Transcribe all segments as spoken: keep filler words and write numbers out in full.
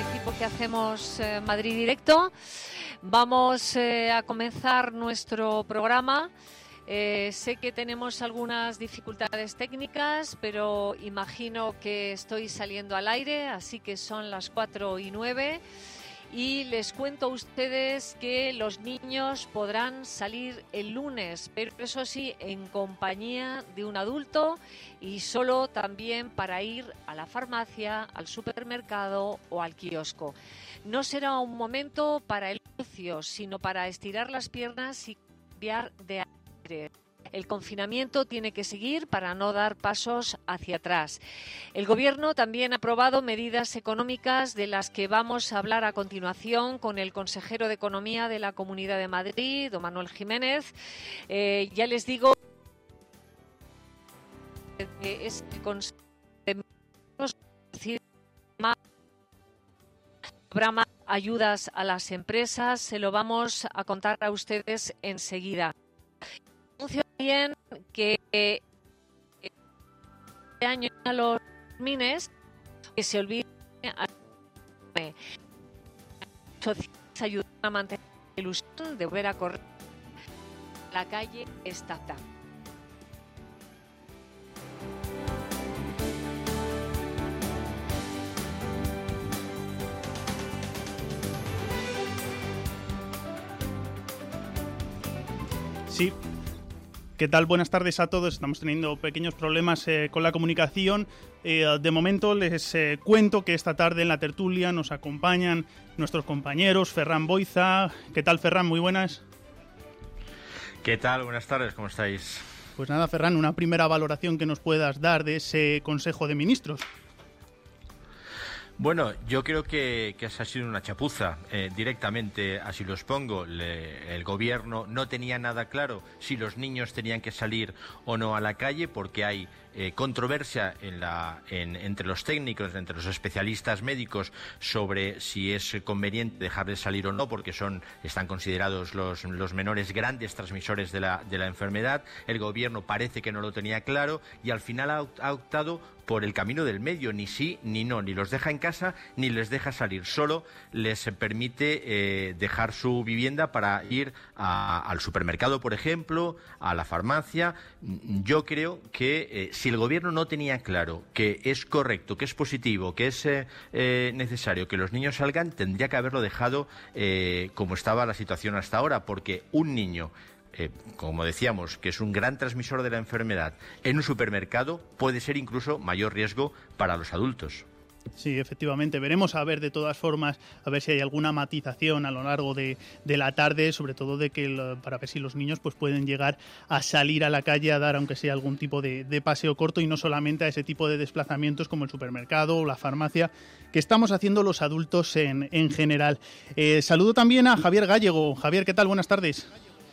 equipo que hacemos eh, Madrid Directo. Vamos eh, a comenzar nuestro programa. Eh, sé que tenemos algunas dificultades técnicas, pero imagino que estoy saliendo al aire, así que son las cuatro y nueve. Y les cuento a ustedes que los niños podrán salir el lunes, pero eso sí, en compañía de un adulto y solo también para ir a la farmacia, al supermercado o al kiosco. No será un momento para el ocio, sino para estirar las piernas y cambiar de aire. El confinamiento tiene que seguir para no dar pasos hacia atrás. El Gobierno también ha aprobado medidas económicas de las que vamos a hablar a continuación con el consejero de Economía de la Comunidad de Madrid, don Manuel Jiménez. Eh, ya les digo que este consejo de habrá más ayudas a las empresas, se lo vamos a contar a ustedes enseguida. Anuncio también que este año a los mines que se olviden sociales ayudan a mantener la ilusión de volver a correr la calle estata. Sí. ¿Qué tal? Buenas tardes a todos. Estamos teniendo pequeños problemas eh, con la comunicación. Eh, de momento les eh, cuento que esta tarde en la tertulia nos acompañan nuestros compañeros Ferran Boiza. ¿Qué tal, Ferran? Muy buenas. ¿Qué tal? Buenas tardes. ¿Cómo estáis? Pues nada, Ferran, una primera valoración que nos puedas dar de ese Consejo de Ministros. Bueno, yo creo que, que esa ha sido una chapuza, eh, directamente, así lo expongo. Le, el gobierno no tenía nada claro si los niños tenían que salir o no a la calle, porque hay eh, controversia en la, en, entre los técnicos, entre los especialistas médicos, sobre si es conveniente dejarles salir o no, porque son están considerados los, los menores grandes transmisores de la, de la enfermedad. El gobierno parece que no lo tenía claro y al final ha, ha optado por el camino del medio, ni sí ni no, ni los deja en casa ni les deja salir, solo les permite eh, dejar su vivienda para ir a, al supermercado, por ejemplo, a la farmacia. Yo creo que eh, si el gobierno no tenía claro que es correcto, que es positivo, que es eh, eh, necesario que los niños salgan, tendría que haberlo dejado eh, como estaba la situación hasta ahora, porque un niño, Eh, como decíamos, que es un gran transmisor de la enfermedad, en un supermercado puede ser incluso mayor riesgo para los adultos. Sí, efectivamente. Veremos a ver, de todas formas, a ver si hay alguna matización a lo largo de, de la tarde, sobre todo de que el, para ver si los niños pues pueden llegar a salir a la calle a dar, aunque sea algún tipo de, de paseo corto y no solamente a ese tipo de desplazamientos como el supermercado o la farmacia que estamos haciendo los adultos en, en general. Eh, saludo también a Javier Gallego. Javier, ¿qué tal? Buenas tardes.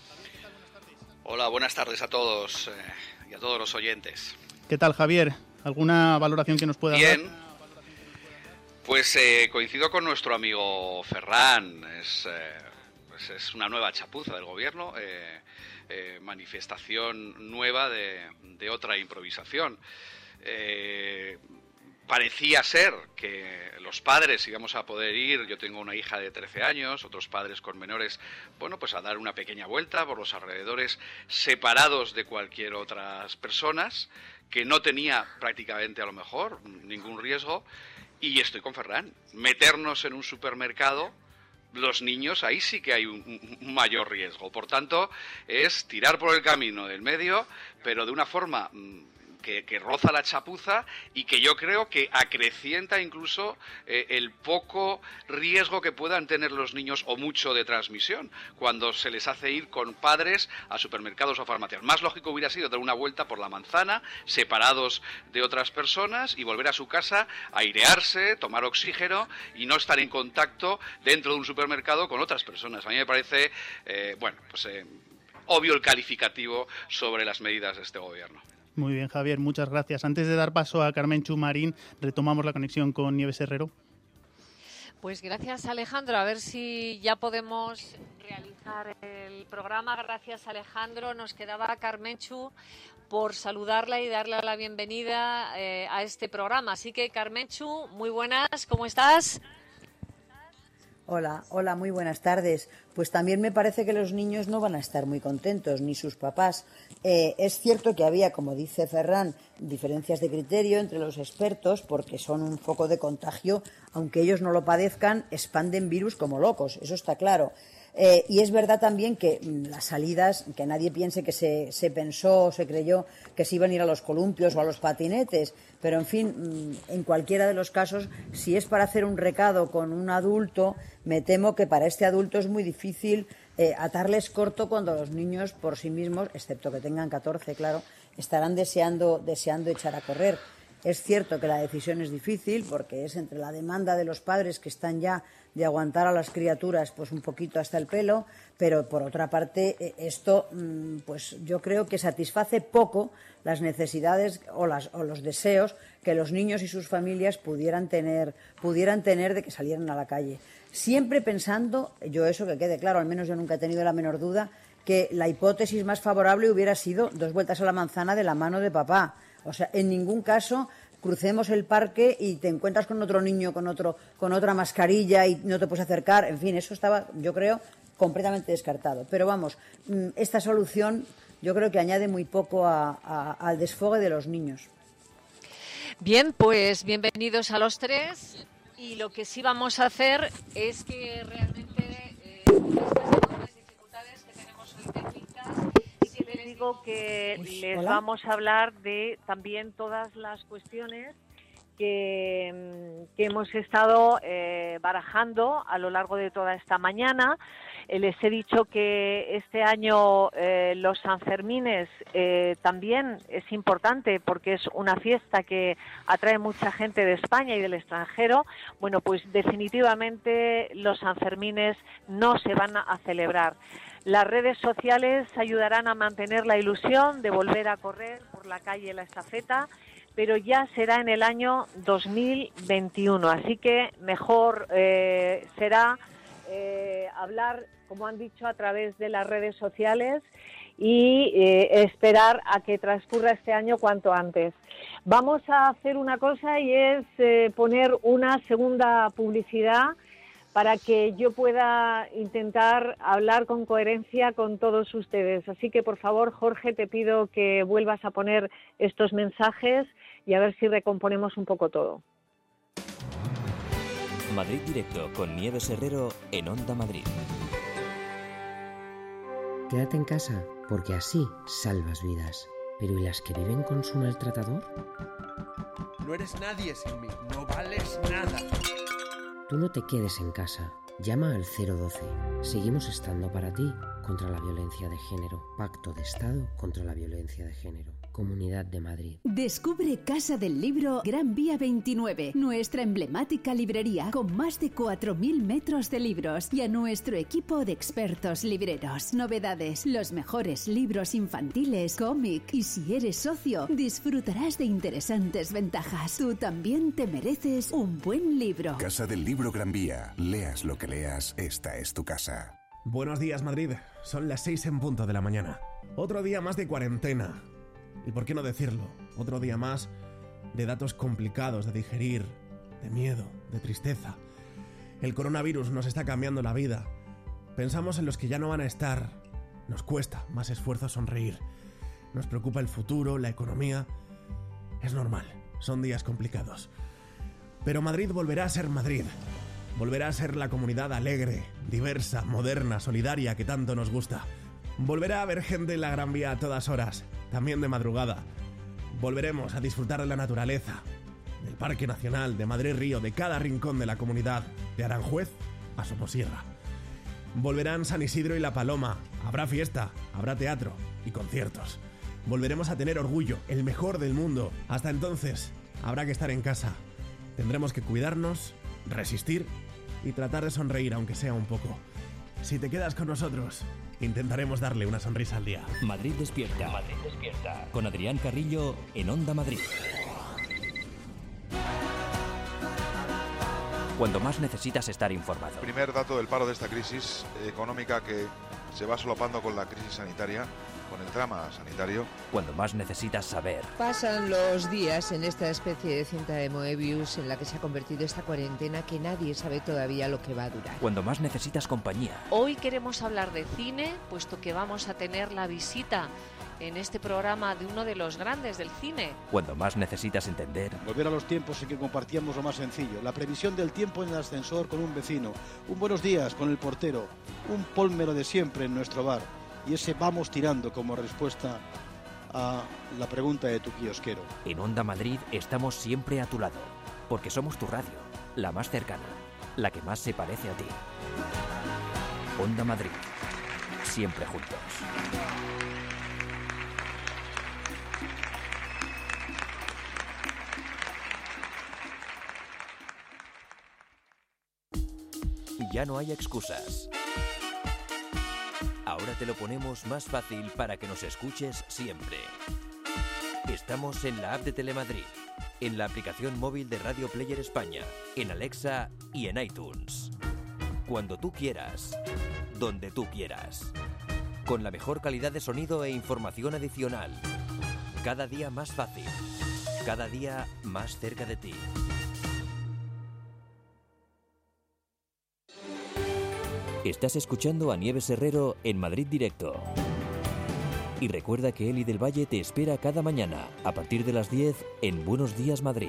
Hola, buenas tardes a todos eh, y a todos los oyentes. ¿Qué tal, Javier? ¿Alguna valoración que nos pueda dar? Bien, pues eh, coincido con nuestro amigo Ferran. Es, eh, pues es una nueva chapuza del gobierno, eh, eh, manifestación nueva de, de otra improvisación. Eh, Parecía ser que los padres íbamos a poder ir, yo tengo una hija de trece años, otros padres con menores, bueno, pues a dar una pequeña vuelta por los alrededores, separados de cualquier otras personas, que no tenía prácticamente a lo mejor ningún riesgo, y estoy con Ferran, meternos en un supermercado, los niños, ahí sí que hay un, un mayor riesgo. Por tanto, es tirar por el camino del medio, pero de una forma Que, que roza la chapuza y que yo creo que acrecienta incluso eh, el poco riesgo que puedan tener los niños o mucho de transmisión cuando se les hace ir con padres a supermercados o farmacias. Más lógico hubiera sido dar una vuelta por la manzana, separados de otras personas, y volver a su casa, airearse, tomar oxígeno y no estar en contacto dentro de un supermercado con otras personas. A mí me parece, eh, bueno, pues eh, obvio el calificativo sobre las medidas de este gobierno. Muy bien, Javier, muchas gracias. Antes de dar paso a Carmenchu Marín, retomamos la conexión con Nieves Herrero. Pues gracias, Alejandro. A ver si ya podemos realizar el programa. Gracias, Alejandro. Nos quedaba Carmenchu por saludarla y darle la bienvenida eh, a este programa. Así que, Carmenchu, muy buenas, ¿cómo estás? Hola, hola, muy buenas tardes. Pues también me parece que los niños no van a estar muy contentos, ni sus papás. Eh, es cierto que había, como dice Ferran, diferencias de criterio entre los expertos porque son un foco de contagio. Aunque ellos no lo padezcan, expanden virus como locos, eso está claro. Eh, y es verdad también que mmm, las salidas, que nadie piense que se, se pensó o se creyó que se iban a ir a los columpios o a los patinetes, pero en fin, mmm, en cualquiera de los casos, si es para hacer un recado con un adulto, me temo que para este adulto es muy difícil eh, atarles corto cuando los niños por sí mismos, excepto que tengan catorce, claro, estarán deseando, deseando echar a correr. Es cierto que la decisión es difícil porque es entre la demanda de los padres que están ya de aguantar a las criaturas pues un poquito hasta el pelo, pero por otra parte esto pues yo creo que satisface poco las necesidades o, las, o los deseos que los niños y sus familias pudieran tener, pudieran tener de que salieran a la calle. Siempre pensando, yo eso que quede claro, al menos yo nunca he tenido la menor duda, que la hipótesis más favorable hubiera sido dos vueltas a la manzana de la mano de papá. O sea, en ningún caso crucemos el parque y te encuentras con otro niño con otro con otra mascarilla y no te puedes acercar. En fin, eso estaba, yo creo, completamente descartado. Pero vamos, esta solución yo creo que añade muy poco a, a, al desfogue de los niños. Bien, pues bienvenidos a los tres. Y lo que sí vamos a hacer es que realmente eh, estas enormes dificultades que tenemos hoy técnicas, sí que les digo que Uy, les ¿hola? vamos a hablar de también todas las cuestiones que, que hemos estado eh, barajando a lo largo de toda esta mañana. Eh, les he dicho que este año eh, los Sanfermines eh, también es importante porque es una fiesta que atrae mucha gente de España y del extranjero. Bueno, pues definitivamente los Sanfermines no se van a celebrar. Las redes sociales ayudarán a mantener la ilusión de volver a correr por la calle la estafeta, pero ya será en el año dos mil veintiuno, así que mejor eh, será eh, hablar, como han dicho, a través de las redes sociales y eh, esperar a que transcurra este año cuanto antes. Vamos a hacer una cosa y es eh, poner una segunda publicidad para que yo pueda intentar hablar con coherencia con todos ustedes. Así que, por favor, Jorge, te pido que vuelvas a poner estos mensajes y a ver si recomponemos un poco todo. Madrid Directo con Nieves Herrero en Onda Madrid. Quédate en casa, porque así salvas vidas. ¿Pero y las que viven con su maltratador? No eres nadie sin mí, no vales nada. Tú no te quedes en casa. Llama al cero doce. Seguimos estando para ti contra la violencia de género. Pacto de Estado contra la violencia de género. Comunidad de Madrid. Descubre Casa del Libro Gran Vía veintinueve, nuestra emblemática librería con más de cuatro mil metros de libros y a nuestro equipo de expertos libreros. Novedades, los mejores libros infantiles, cómic y si eres socio, disfrutarás de interesantes ventajas. Tú también te mereces un buen libro. Casa del Libro Gran Vía. Leas lo que leas, esta es tu casa. Buenos días, Madrid. Son las seis en punto de la mañana. Otro día más de cuarentena. Y por qué no decirlo, otro día más de datos complicados de digerir, de miedo, de tristeza. El coronavirus nos está cambiando la vida. Pensamos en los que ya no van a estar. Nos cuesta más esfuerzo sonreír. Nos preocupa el futuro, la economía. Es normal, son días complicados. Pero Madrid volverá a ser Madrid. Volverá a ser la comunidad alegre, diversa, moderna, solidaria que tanto nos gusta. Volverá a haber gente en la Gran Vía a todas horas, también de madrugada. Volveremos a disfrutar de la naturaleza, del Parque Nacional, de Madrid Río, de cada rincón de la comunidad, de Aranjuez a Somosierra. Volverán San Isidro y La Paloma, habrá fiesta, habrá teatro y conciertos. Volveremos a tener orgullo, el mejor del mundo. Hasta entonces, habrá que estar en casa. Tendremos que cuidarnos, resistir y tratar de sonreír aunque sea un poco. Si te quedas con nosotros, intentaremos darle una sonrisa al día. Madrid despierta. Madrid despierta. Con Adrián Carrillo en Onda Madrid. Cuando más necesitas estar informado. Primer dato del paro de esta crisis económica que se va solapando con la crisis sanitaria, con el drama sanitario. Cuando más necesitas saber. Pasan los días en esta especie de cinta de Moebius en la que se ha convertido esta cuarentena que nadie sabe todavía lo que va a durar. Cuando más necesitas compañía. Hoy queremos hablar de cine, puesto que vamos a tener la visita en este programa de uno de los grandes del cine. Cuando más necesitas entender. Volver a los tiempos en que compartíamos lo más sencillo, la previsión del tiempo en el ascensor con un vecino, un buenos días con el portero, un polmero de siempre en nuestro bar y ese vamos tirando como respuesta a la pregunta de tu kiosquero. En Onda Madrid estamos siempre a tu lado, porque somos tu radio, la más cercana, la que más se parece a ti. Onda Madrid, siempre juntos. Ya no hay excusas. Ahora te lo ponemos más fácil para que nos escuches siempre. Estamos en la app de Telemadrid, en la aplicación móvil de Radio Player España, en Alexa y en iTunes. Cuando tú quieras, donde tú quieras. Con la mejor calidad de sonido e información adicional. Cada día más fácil. Cada día más cerca de ti. Estás escuchando a Nieves Herrero en Madrid Directo. Y recuerda que Eli del Valle te espera cada mañana, a partir de las diez, en Buenos Días Madrid.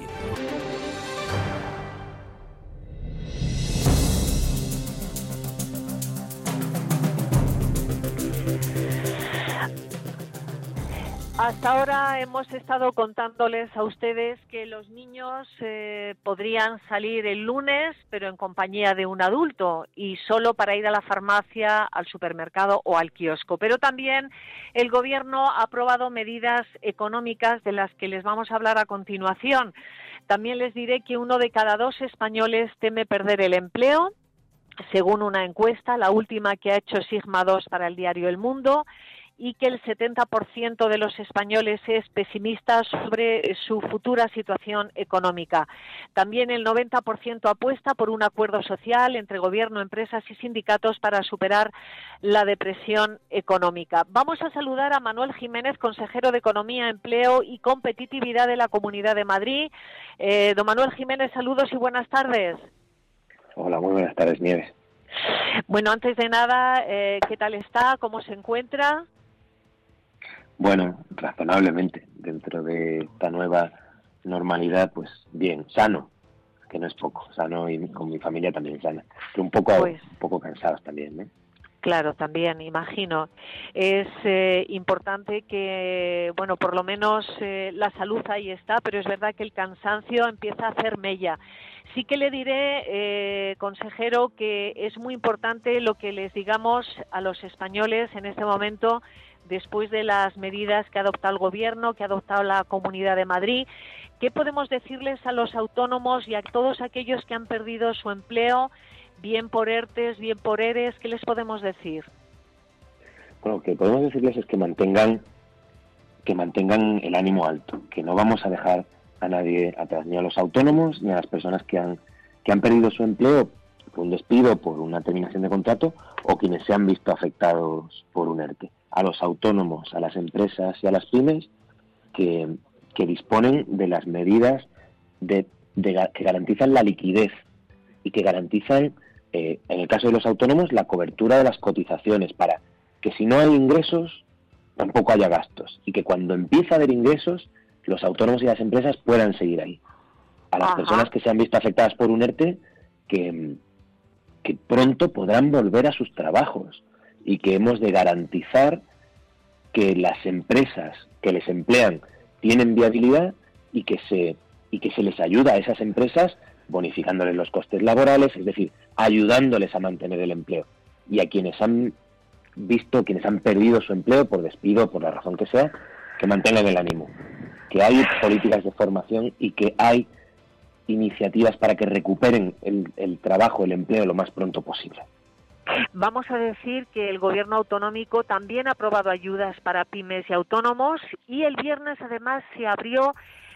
Hasta ahora hemos estado contándoles a ustedes que los niños eh, podrían salir el lunes, pero en compañía de un adulto y solo para ir a la farmacia, al supermercado o al kiosco. Pero también el Gobierno ha aprobado medidas económicas de las que les vamos a hablar a continuación. También les diré que uno de cada dos españoles teme perder el empleo, según una encuesta, la última que ha hecho Sigma dos para el diario El Mundo, y que el setenta por ciento de los españoles es pesimista sobre su futura situación económica. También el noventa por ciento apuesta por un acuerdo social entre gobierno, empresas y sindicatos para superar la depresión económica. Vamos a saludar a Manuel Jiménez, consejero de Economía, Empleo y Competitividad de la Comunidad de Madrid. Eh, don Manuel Jiménez, saludos y buenas tardes. Hola, muy buenas tardes, Nieves. Bueno, antes de nada, eh, ¿qué tal está? ¿Cómo se encuentra? Bueno, razonablemente, dentro de esta nueva normalidad, pues bien, sano, que no es poco, sano y con mi familia también sana, pero un poco, pues, un poco cansados también, ¿eh? Claro, también, imagino. Es eh, importante que, bueno, por lo menos eh, la salud ahí está, pero es verdad que el cansancio empieza a hacer mella. Sí que le diré, eh, consejero, que es muy importante lo que les digamos a los españoles en este momento, después de las medidas que ha adoptado el Gobierno, que ha adoptado la Comunidad de Madrid. ¿Qué podemos decirles a los autónomos y a todos aquellos que han perdido su empleo, bien por ERTES, bien por ERES? ¿Qué les podemos decir? Bueno, lo que podemos decirles es que mantengan, que mantengan el ánimo alto, que no vamos a dejar a nadie atrás, ni a los autónomos, ni a las personas que han, que han perdido su empleo por un despido, por una terminación de contrato, o quienes se han visto afectados por un ERTE. A los autónomos, a las empresas y a las pymes que, que disponen de las medidas de, de, que garantizan la liquidez y que garantizan, eh, en el caso de los autónomos, la cobertura de las cotizaciones para que si no hay ingresos, tampoco haya gastos y que cuando empieza a haber ingresos, los autónomos y las empresas puedan seguir ahí. A las Ajá. personas que se han visto afectadas por un ERTE, que, que pronto podrán volver a sus trabajos y que hemos de garantizar que las empresas que les emplean tienen viabilidad y que se y que se les ayuda a esas empresas bonificándoles los costes laborales, es decir, ayudándoles a mantener el empleo. Y a quienes han visto, quienes han perdido su empleo por despido, por la razón que sea, que mantengan el ánimo. Que hay políticas de formación y que hay iniciativas para que recuperen el, el trabajo, el empleo lo más pronto posible. Vamos a decir que el Gobierno autonómico también ha aprobado ayudas para pymes y autónomos y el viernes además se abrió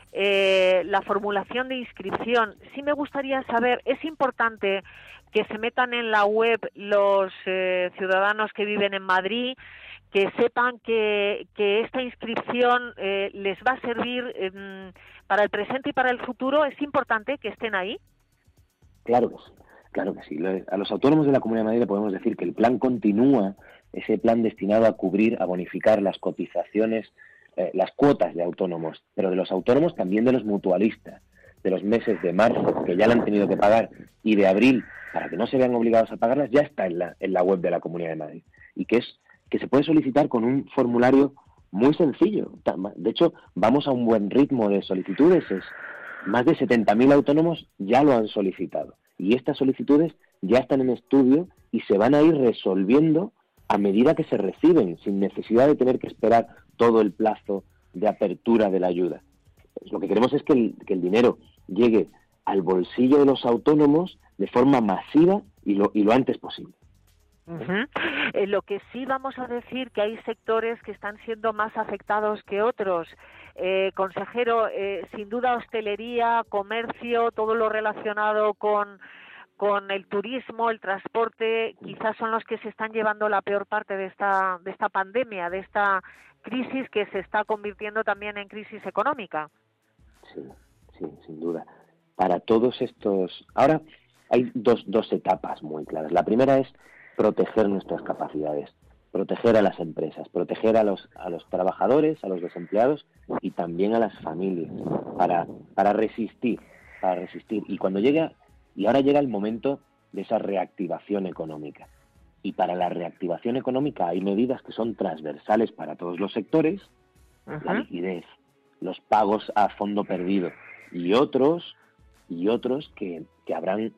eh, la formulación de inscripción. Sí me gustaría saber, es importante que se metan en la web los eh, ciudadanos que viven en Madrid, que sepan que, que esta inscripción eh, les va a servir eh, para el presente y para el futuro. ¿Es importante que estén ahí? Claro que sí, claro que sí. A los autónomos de la Comunidad de Madrid le podemos decir que el plan continúa, ese plan destinado a cubrir, a bonificar las cotizaciones, eh, las cuotas de autónomos, pero de los autónomos también de los mutualistas, de los meses de marzo, que ya la han tenido que pagar, y de abril, para que no se vean obligados a pagarlas, ya está en la, en la web de la Comunidad de Madrid. Y que es que se puede solicitar con un formulario muy sencillo. De hecho, vamos a un buen ritmo de solicitudes. Es, más de setenta mil autónomos ya lo han solicitado. Y estas solicitudes ya están en estudio y se van a ir resolviendo a medida que se reciben, sin necesidad de tener que esperar todo el plazo de apertura de la ayuda. Lo que queremos es que el, que el dinero llegue al bolsillo de los autónomos de forma masiva y lo, y lo antes posible. Uh-huh. Eh, lo que sí vamos a decir que hay sectores que están siendo más afectados que otros. Eh, consejero, eh, sin duda hostelería, comercio, todo lo relacionado con, con el turismo, el transporte, quizás son los que se están llevando la peor parte de esta, de esta pandemia, de esta crisis que se está convirtiendo también en crisis económica. Sí, sí, sin duda. Para todos estos... Ahora hay dos, dos etapas muy claras. La primera es proteger nuestras capacidades, proteger a las empresas, proteger a los a los trabajadores, a los desempleados y también a las familias para para resistir, para resistir. Y cuando llega y ahora llega el momento de esa reactivación económica. Y para la reactivación económica hay medidas que son transversales para todos los sectores, uh-huh. La liquidez, los pagos a fondo perdido y otros y otros que, que habrán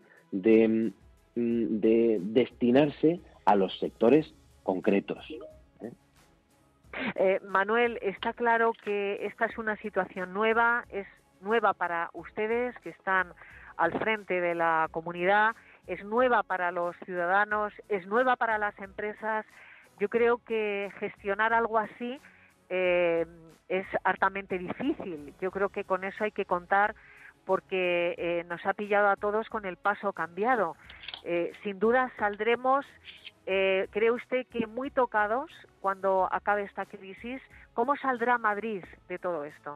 de de destinarse a los sectores concretos. ¿eh? Eh, Manuel, está claro que esta es una situación nueva, es nueva para ustedes que están al frente de la comunidad, es nueva para los ciudadanos, es nueva para las empresas. Yo creo que gestionar algo así eh, es hartamente difícil. Yo creo que con eso hay que contar porque eh, nos ha pillado a todos con el paso cambiado. Eh, sin duda saldremos, eh, ¿cree usted que muy tocados cuando acabe esta crisis? ¿Cómo saldrá Madrid de todo esto?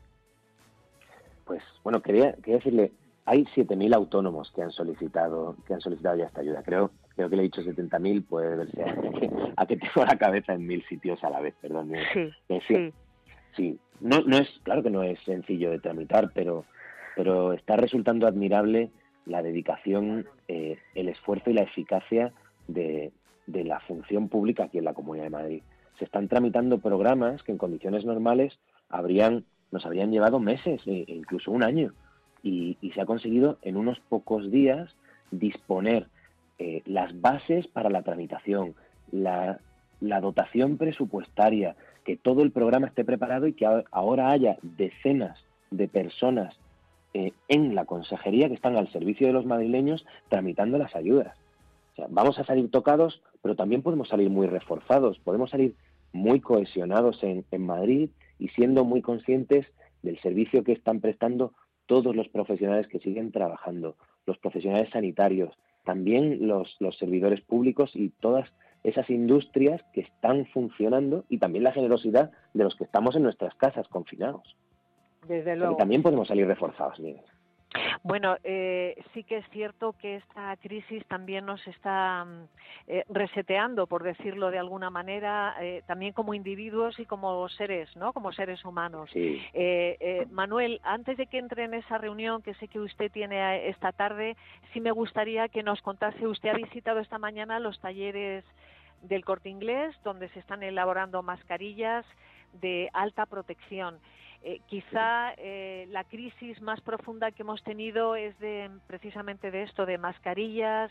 Pues bueno, quería, quería decirle, hay siete mil autónomos que han solicitado que han solicitado ya esta ayuda. Creo creo que le he dicho setenta mil, puede verse a que tengo la cabeza en mil sitios a la vez, perdón. Sí, eh, sí. Sí, sí. No, no es, claro que no es sencillo de tramitar, pero, pero está resultando admirable la dedicación, eh, el esfuerzo y la eficacia de, de la función pública aquí en la Comunidad de Madrid. Se están tramitando programas que en condiciones normales habrían nos habrían llevado meses e incluso un año y, y se ha conseguido en unos pocos días disponer eh, las bases para la tramitación, la, la dotación presupuestaria, que todo el programa esté preparado y que a, ahora haya decenas de personas Eh, en la consejería que están al servicio de los madrileños tramitando las ayudas. O sea, vamos a salir tocados, pero también podemos salir muy reforzados, podemos salir muy cohesionados en, en Madrid y siendo muy conscientes del servicio que están prestando todos los profesionales que siguen trabajando, los profesionales sanitarios, también los, los servidores públicos y todas esas industrias que están funcionando y también la generosidad de los que estamos en nuestras casas confinados. Desde luego. Y también podemos salir reforzados. Bien. Bueno, eh, sí que es cierto que esta crisis también nos está eh, reseteando, por decirlo de alguna manera, eh, también como individuos y como seres, ¿no? Como seres humanos. Sí. Eh, eh, Manuel, antes de que entre en esa reunión que sé que usted tiene esta tarde, sí me gustaría que nos contase, usted ha visitado esta mañana los talleres del Corte Inglés, donde se están elaborando mascarillas de alta protección. Eh, quizá eh, la crisis más profunda que hemos tenido es de precisamente de esto, de mascarillas,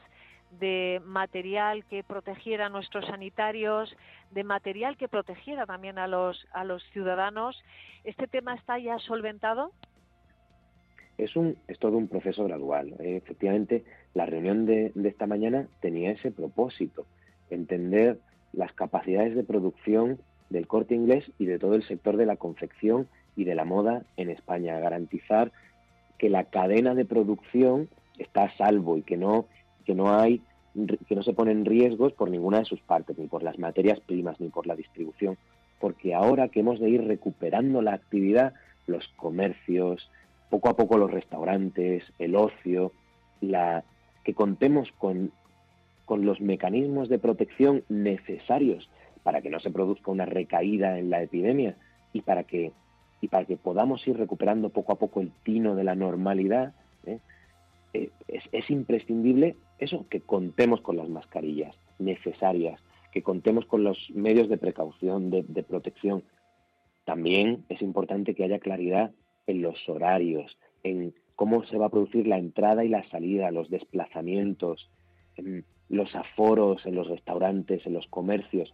de material que protegiera a nuestros sanitarios, de material que protegiera también a los a los ciudadanos. ¿Este tema está ya solventado? Es un es todo un proceso gradual. Eh, efectivamente, la reunión de, de esta mañana tenía ese propósito, entender las capacidades de producción del Corte Inglés y de todo el sector de la confección y de la moda en España, garantizar que la cadena de producción está a salvo y que no, que no hay, que no se ponen riesgos por ninguna de sus partes, ni por las materias primas, ni por la distribución, porque ahora que hemos de ir recuperando la actividad, los comercios, poco a poco los restaurantes, el ocio, la, que contemos con, con los mecanismos de protección necesarios para que no se produzca una recaída en la epidemia y para que, y para que podamos ir recuperando poco a poco el tino de la normalidad, ¿eh? Eh, es, es imprescindible eso, que contemos con las mascarillas necesarias, que contemos con los medios de precaución, de, de protección. También es importante que haya claridad en los horarios, en cómo se va a producir la entrada y la salida, los desplazamientos, en los aforos en los restaurantes, en los comercios.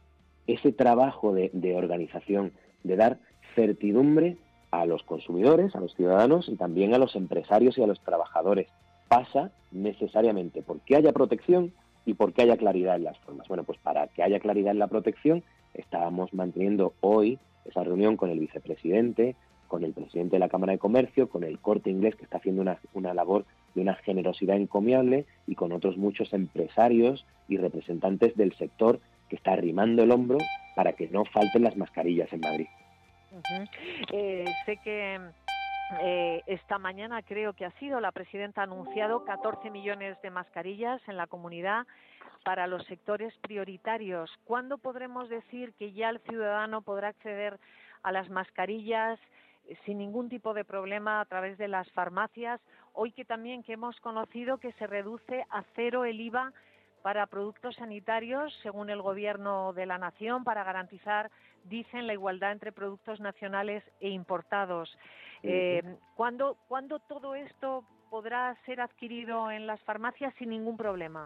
Ese trabajo de, de organización, de dar certidumbre a los consumidores, a los ciudadanos y también a los empresarios y a los trabajadores, pasa necesariamente por que haya protección y por que haya claridad en las formas. Bueno, pues para que haya claridad en la protección, estábamos manteniendo hoy esa reunión con el vicepresidente, con el presidente de la Cámara de Comercio, con el Corte Inglés, que está haciendo una, una labor de una generosidad encomiable, y con otros muchos empresarios y representantes del sector que está arrimando el hombro para que no falten las mascarillas en Madrid. Uh-huh. eh, sé que eh, esta mañana, creo que ha sido, la presidenta ha anunciado catorce millones de mascarillas en la comunidad para los sectores prioritarios. ¿Cuándo podremos decir que ya el ciudadano podrá acceder a las mascarillas sin ningún tipo de problema a través de las farmacias? Hoy que también que hemos conocido que se reduce a cero el I V A para productos sanitarios, según el Gobierno de la Nación, para garantizar, dicen, la igualdad entre productos nacionales e importados. Eh, ¿cuándo, ¿Cuándo todo esto podrá ser adquirido en las farmacias sin ningún problema?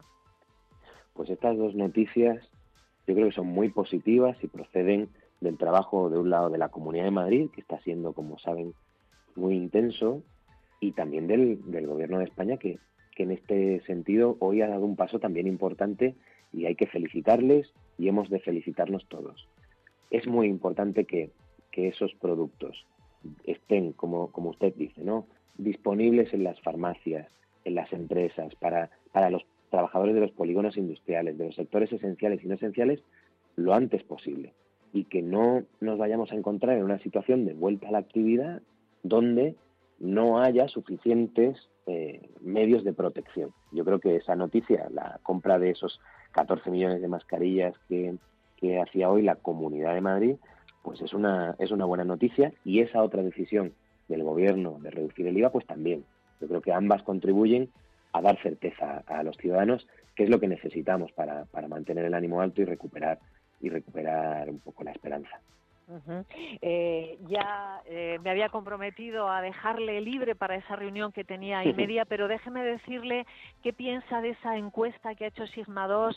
Pues estas dos noticias yo creo que son muy positivas y proceden del trabajo, de un lado, de la Comunidad de Madrid, que está siendo, como saben, muy intenso, y también del, del Gobierno de España, que, que en este sentido hoy ha dado un paso también importante, y hay que felicitarles y hemos de felicitarnos todos. Es muy importante que, que esos productos estén, como, como usted dice, ¿no?, disponibles en las farmacias, en las empresas, para, para los trabajadores de los polígonos industriales, de los sectores esenciales y no esenciales, lo antes posible. Y que no nos vayamos a encontrar en una situación de vuelta a la actividad donde no haya suficientes eh, medios de protección. Yo creo que esa noticia, la compra de esos catorce millones de mascarillas que, que hacía hoy la Comunidad de Madrid, pues es una, es una buena noticia, y esa otra decisión del Gobierno de reducir el I V A, pues también. Yo creo que ambas contribuyen a dar certeza a los ciudadanos, que es lo que necesitamos para, para mantener el ánimo alto y recuperar y recuperar un poco la esperanza. Uh-huh. Eh, ya eh, me había comprometido a dejarle libre para esa reunión que tenía y media, pero déjeme decirle qué piensa de esa encuesta que ha hecho Sigma dos,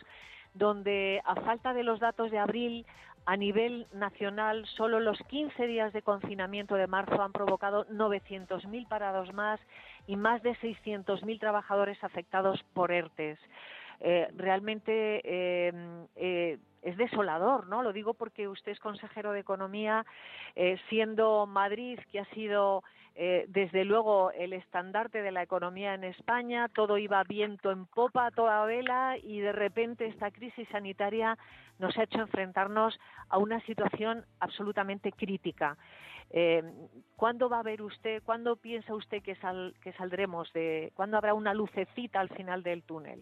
donde a falta de los datos de abril, a nivel nacional, solo los quince días de confinamiento de marzo han provocado novecientos mil parados más y más de seiscientos mil trabajadores afectados por ERTES. Eh, realmente eh, eh, es desolador, ¿no? Lo digo porque usted es consejero de Economía, eh, siendo Madrid, que ha sido eh, desde luego el estandarte de la economía en España, todo iba viento en popa, a toda vela, y de repente esta crisis sanitaria nos ha hecho enfrentarnos a una situación absolutamente crítica. Eh, ¿Cuándo va a ver usted, cuándo piensa usted que, sal, que saldremos de, cuándo habrá una lucecita al final del túnel?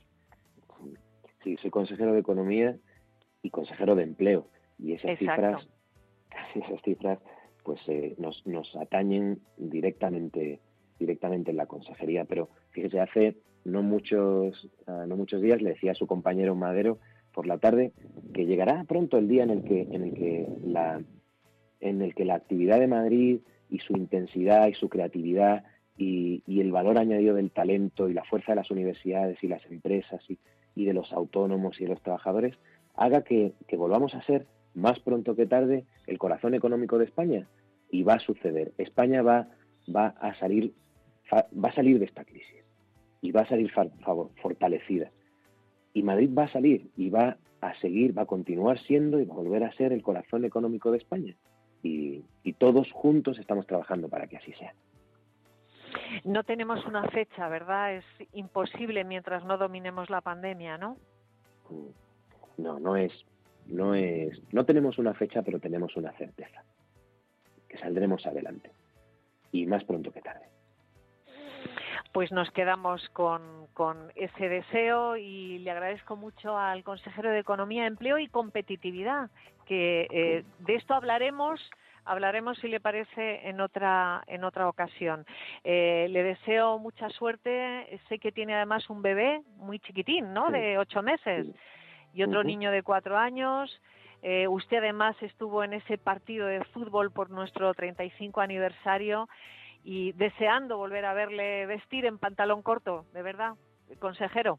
Sí, soy consejero de Economía y consejero de Empleo, y esas Exacto. cifras, esas cifras, pues eh, nos, nos atañen directamente, directamente en la consejería. Pero fíjese, hace no muchos, uh, no muchos días le decía a su compañero Madero por la tarde que llegará pronto el día en el que, en el que la, en el que la actividad de Madrid y su intensidad y su creatividad y, y el valor añadido del talento y la fuerza de las universidades y las empresas y y de los autónomos y de los trabajadores, haga que, que volvamos a ser, más pronto que tarde, el corazón económico de España. Y va a suceder. España va, va, a, salir, va a salir de esta crisis. Y va a salir fa, favor, fortalecida. Y Madrid va a salir y va a seguir, va a continuar siendo y va a volver a ser el corazón económico de España. y, y todos juntos estamos trabajando para que así sea. No tenemos una fecha, ¿verdad? Es imposible mientras no dominemos la pandemia, ¿no? No, no es, no es, no tenemos una fecha, pero tenemos una certeza, que saldremos adelante, y más pronto que tarde. Pues nos quedamos con, con ese deseo y le agradezco mucho al consejero de Economía, Empleo y Competitividad, que eh, de esto hablaremos. Hablaremos, si le parece, en otra en otra ocasión. Eh, le deseo mucha suerte. Sé que tiene además un bebé muy chiquitín, ¿no? De ocho meses y otro uh-huh. niño de cuatro años. Eh, usted además estuvo en ese partido de fútbol por nuestro treinta y cinco aniversario y deseando volver a verle vestir en pantalón corto, de verdad, consejero.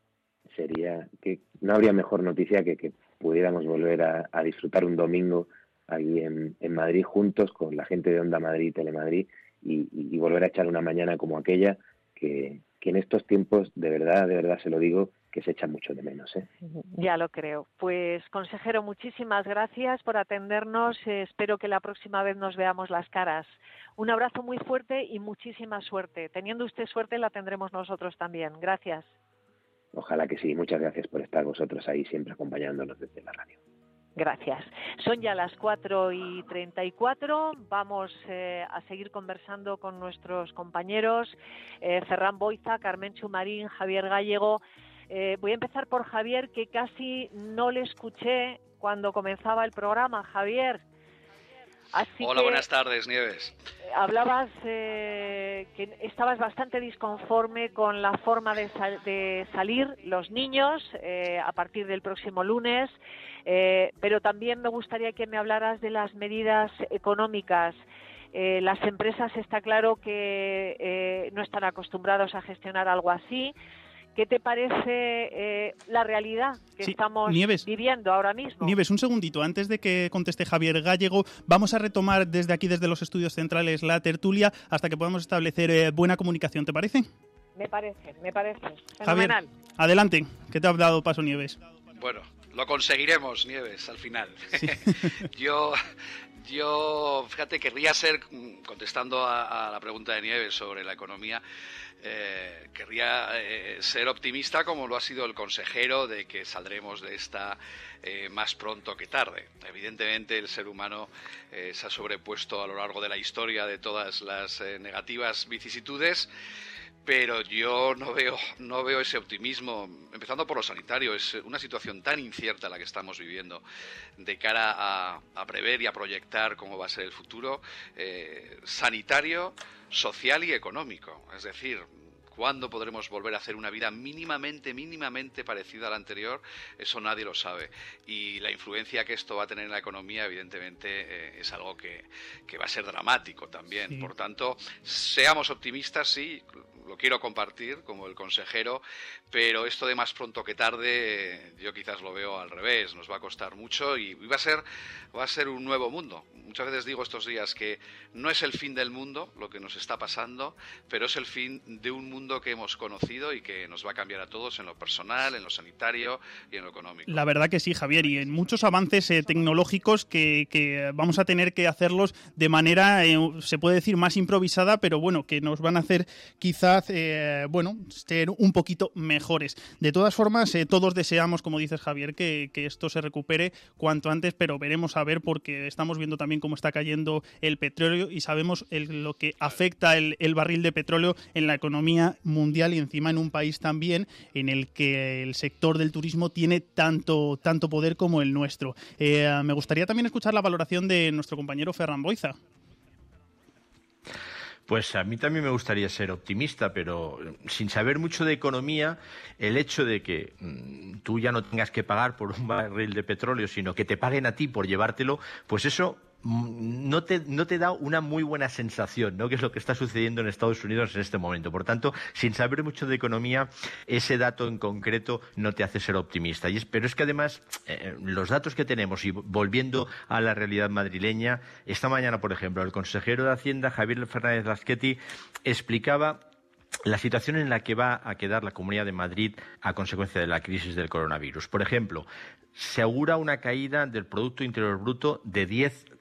Sería que no habría mejor noticia que que pudiéramos volver a, a disfrutar un domingo aquí en, en Madrid juntos con la gente de Onda Madrid y Telemadrid y, y, y volver a echar una mañana como aquella que, que en estos tiempos, de verdad, de verdad se lo digo, que se echa mucho de menos, ¿eh? Ya lo creo. Pues, consejero, muchísimas gracias por atendernos. Eh, espero que la próxima vez nos veamos las caras. Un abrazo muy fuerte y muchísima suerte. Teniendo usted suerte, la tendremos nosotros también. Gracias. Ojalá que sí. Muchas gracias por estar vosotros ahí siempre acompañándonos desde la radio. Gracias. Son ya las cuatro y treinta y cuatro. Vamos eh, a seguir conversando con nuestros compañeros eh, Ferran Boiza, Carmenchu Marín, Javier Gallego. Eh, voy a empezar por Javier, que casi no le escuché cuando comenzaba el programa. Javier. Así Hola, que, buenas tardes, Nieves. Hablabas eh, que estabas bastante disconforme con la forma de, sal, de salir los niños eh, a partir del próximo lunes, eh, pero también me gustaría que me hablaras de las medidas económicas. Eh, las empresas está claro que eh, no están acostumbrados a gestionar algo así. ¿Qué te parece eh, la realidad que sí, estamos Nieves, viviendo ahora mismo? Nieves, un segundito, antes de que conteste Javier Gallego, vamos a retomar desde aquí, desde los estudios centrales, la tertulia hasta que podamos establecer eh, buena comunicación, ¿te parece? Me parece, me parece. Fenomenal. Javier, adelante, ¿qué te ha dado paso, Nieves? Bueno, lo conseguiremos, Nieves, al final. Sí. yo... Yo, fíjate, querría ser, contestando a, a la pregunta de Nieves sobre la economía, eh, querría eh, ser optimista como lo ha sido el consejero de que saldremos de esta eh, más pronto que tarde. Evidentemente el ser humano eh, se ha sobrepuesto a lo largo de la historia de todas las eh, negativas vicisitudes, pero yo no veo no veo ese optimismo, empezando por lo sanitario. Es una situación tan incierta la que estamos viviendo de cara a, a prever y a proyectar cómo va a ser el futuro eh, sanitario, social y económico. Es decir, ¿cuándo podremos volver a hacer una vida mínimamente, mínimamente parecida a la anterior? Eso nadie lo sabe. Y la influencia que esto va a tener en la economía, evidentemente, eh, es algo que, que va a ser dramático también. Sí. Por tanto, seamos optimistas, sí, lo quiero compartir como el consejero, pero esto de más pronto que tarde, eh, yo quizás lo veo al revés. Nos va a costar mucho y va a ser, va a ser un nuevo mundo. Muchas veces digo estos días que no es el fin del mundo lo que nos está pasando, pero es el fin de un mundo que hemos conocido y que nos va a cambiar a todos en lo personal, en lo sanitario y en lo económico. La verdad que sí, Javier, y en muchos avances eh, tecnológicos que, que vamos a tener que hacerlos de manera, eh, se puede decir, más improvisada, pero bueno, que nos van a hacer quizás, eh, bueno, ser un poquito mejores. De todas formas, eh, todos deseamos, como dices, Javier, que, que esto se recupere cuanto antes, pero veremos a ver, porque estamos viendo también cómo está cayendo el petróleo y sabemos el, lo que afecta el, el barril de petróleo en la economía mundial y encima en un país también en el que el sector del turismo tiene tanto, tanto poder como el nuestro. Eh, me gustaría también escuchar la valoración de nuestro compañero Ferran Boiza. Pues a mí también me gustaría ser optimista, pero sin saber mucho de economía, el hecho de que mmm, tú ya no tengas que pagar por un barril de petróleo, sino que te paguen a ti por llevártelo, pues eso no te, no te da una muy buena sensación, ¿no? Que es lo que está sucediendo en Estados Unidos en este momento. Por tanto, sin saber mucho de economía, ese dato en concreto no te hace ser optimista. Y es, pero es que además, eh, los datos que tenemos, y volviendo a la realidad madrileña, esta mañana, por ejemplo, el consejero de Hacienda, Javier Fernández Lasqueti, explicaba la situación en la que va a quedar la Comunidad de Madrid a consecuencia de la crisis del coronavirus. Por ejemplo, se augura una caída del Producto Interior Bruto de diez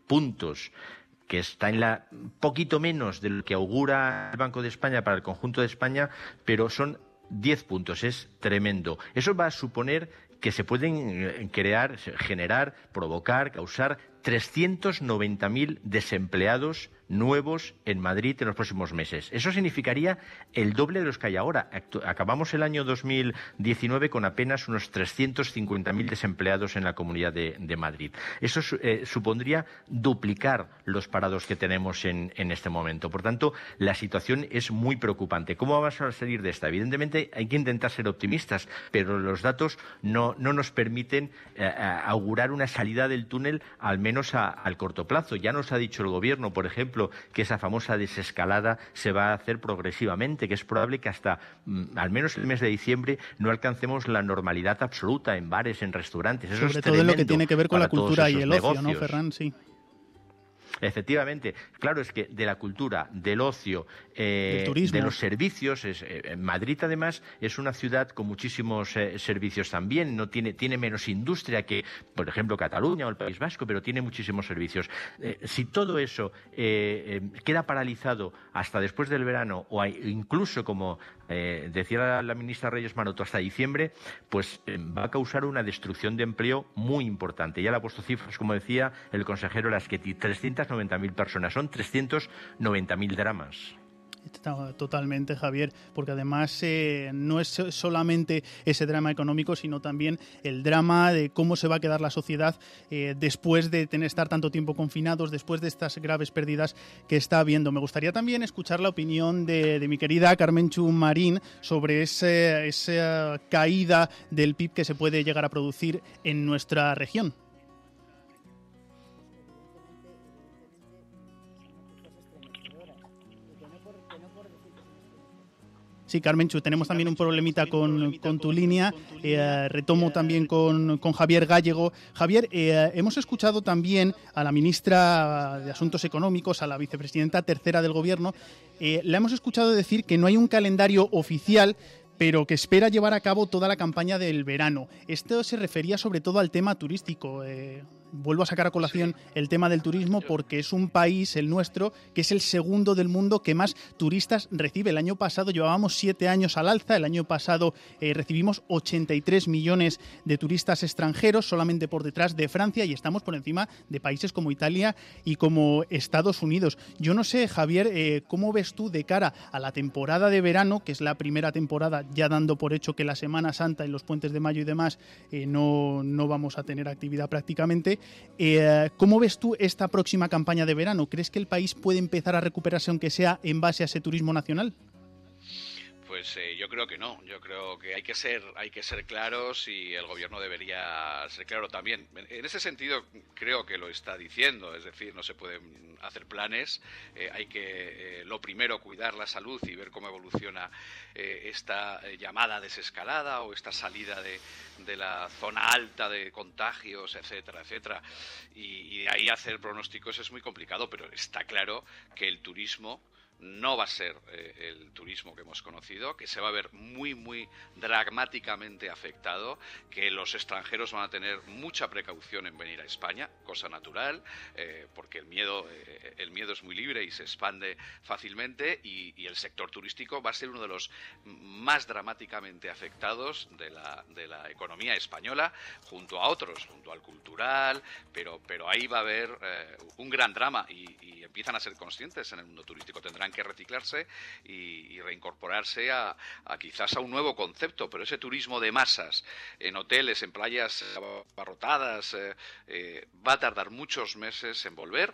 puntos, que está en la poquito menos de lo que augura el Banco de España para el conjunto de España, pero son diez puntos, es tremendo. Eso va a suponer que se pueden crear, generar, provocar, causar trescientos noventa mil desempleados nuevos en Madrid en los próximos meses. Eso significaría el doble de los que hay ahora. Acabamos el año dos mil diecinueve con apenas unos trescientos cincuenta mil desempleados en la Comunidad de, de Madrid. Eso eh, supondría duplicar los parados que tenemos en, en este momento. Por tanto, la situación es muy preocupante. ¿Cómo vamos a salir de esta? Evidentemente hay que intentar ser optimistas, pero los datos no, no nos permiten eh, augurar una salida del túnel, al menos a, al corto plazo. Ya nos ha dicho el Gobierno, por ejemplo, que esa famosa desescalada se va a hacer progresivamente, que es probable que hasta mm, al menos el mes de diciembre no alcancemos la normalidad absoluta en bares, en restaurantes. Eso Sobre es todo en lo que tiene que ver con la cultura y el ocio, ¿no, Ferran? Sí. Efectivamente, claro, es que de la cultura, del ocio, eh, de los servicios, es, eh, Madrid además es una ciudad con muchísimos eh, servicios también, no tiene, tiene menos industria que, por ejemplo, Cataluña o el País Vasco, pero tiene muchísimos servicios. Eh, si todo eso eh, eh, queda paralizado hasta después del verano o hay, incluso, como eh, decía la, la ministra Reyes Maroto, hasta diciembre, pues eh, va a causar una destrucción de empleo muy importante. Ya le ha puesto cifras, como decía el consejero Laschetti, trescientas noventa mil personas, son trescientos noventa mil dramas. Totalmente, Javier, porque además eh, no es solamente ese drama económico, sino también el drama de cómo se va a quedar la sociedad eh, después de tener estar tanto tiempo confinados, después de estas graves pérdidas que está habiendo. Me gustaría también escuchar la opinión de, de mi querida Carmenchu Marín sobre ese, esa caída del P I B que se puede llegar a producir en nuestra región. Sí, Carmenchu, tenemos también un problemita con, con tu línea. Eh, retomo también con, con Javier Gallego. Javier, eh, hemos escuchado también a la ministra de Asuntos Económicos, a la vicepresidenta tercera del Gobierno. Eh, la hemos escuchado decir que no hay un calendario oficial, pero que espera llevar a cabo toda la campaña del verano. Esto se refería sobre todo al tema turístico. Eh, vuelvo a sacar a colación el tema del turismo porque es un país, el nuestro, que es el segundo del mundo que más turistas recibe. El año pasado llevábamos siete años al alza. El año pasado eh, recibimos ochenta y tres millones de turistas extranjeros, solamente por detrás de Francia, y estamos por encima de países como Italia y como Estados Unidos. Yo no sé, Javier, eh, ¿cómo ves tú de cara a la temporada de verano, que es la primera temporada, ya dando por hecho que la Semana Santa y los puentes de mayo y demás eh, no, no vamos a tener actividad prácticamente? Eh, ¿Cómo ves tú esta próxima campaña de verano? ¿Crees que el país puede empezar a recuperarse, aunque sea en base a ese turismo nacional? Pues eh, yo creo que no. Yo creo que hay que ser hay que ser claros y el Gobierno debería ser claro también. En ese sentido creo que lo está diciendo. Es decir, no se pueden hacer planes. Eh, hay que, eh, lo primero, cuidar la salud y ver cómo evoluciona eh, esta eh, llamada desescalada o esta salida de, de la zona alta de contagios, etcétera, etcétera. Y, y de ahí hacer pronósticos es muy complicado, pero está claro que el turismo no va a ser eh, el turismo que hemos conocido, que se va a ver muy, muy dramáticamente afectado, que los extranjeros van a tener mucha precaución en venir a España, cosa natural, eh, porque el miedo, eh, el miedo es muy libre y se expande fácilmente, y, y el sector turístico va a ser uno de los más dramáticamente afectados de la, de la economía española, junto a otros, junto al cultural, pero, pero ahí va a haber eh, un gran drama y, y empiezan a ser conscientes en el mundo turístico. Tendrán que reciclarse y, y reincorporarse a, a quizás a un nuevo concepto, pero ese turismo de masas en hoteles, en playas abarrotadas, eh, eh, va a tardar muchos meses en volver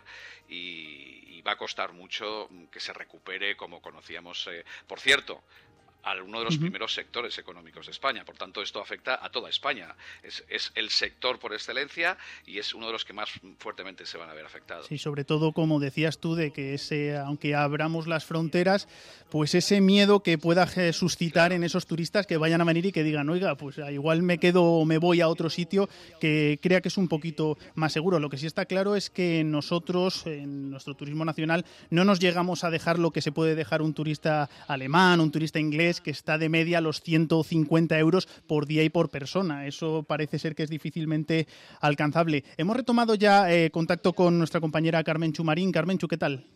y, y va a costar mucho que se recupere como conocíamos. Eh, por cierto, a uno de los uh-huh. primeros sectores económicos de España. Por tanto, esto afecta a toda España. Es, es el sector por excelencia y es uno de los que más fuertemente se van a ver afectados. Sí, sobre todo, como decías tú, de que ese, aunque abramos las fronteras, pues ese miedo que pueda suscitar claro. en esos turistas que vayan a venir y que digan, oiga, pues igual me quedo o me voy a otro sitio que crea que es un poquito más seguro. Lo que sí está claro es que nosotros, en nuestro turismo nacional, no nos llegamos a dejar lo que se puede dejar un turista alemán, un turista inglés, es que está de media los ciento cincuenta euros por día y por persona. Eso parece ser que es difícilmente alcanzable. Hemos retomado ya eh, contacto con nuestra compañera Carmenchu Marín. Carmenchu, ¿qué tal?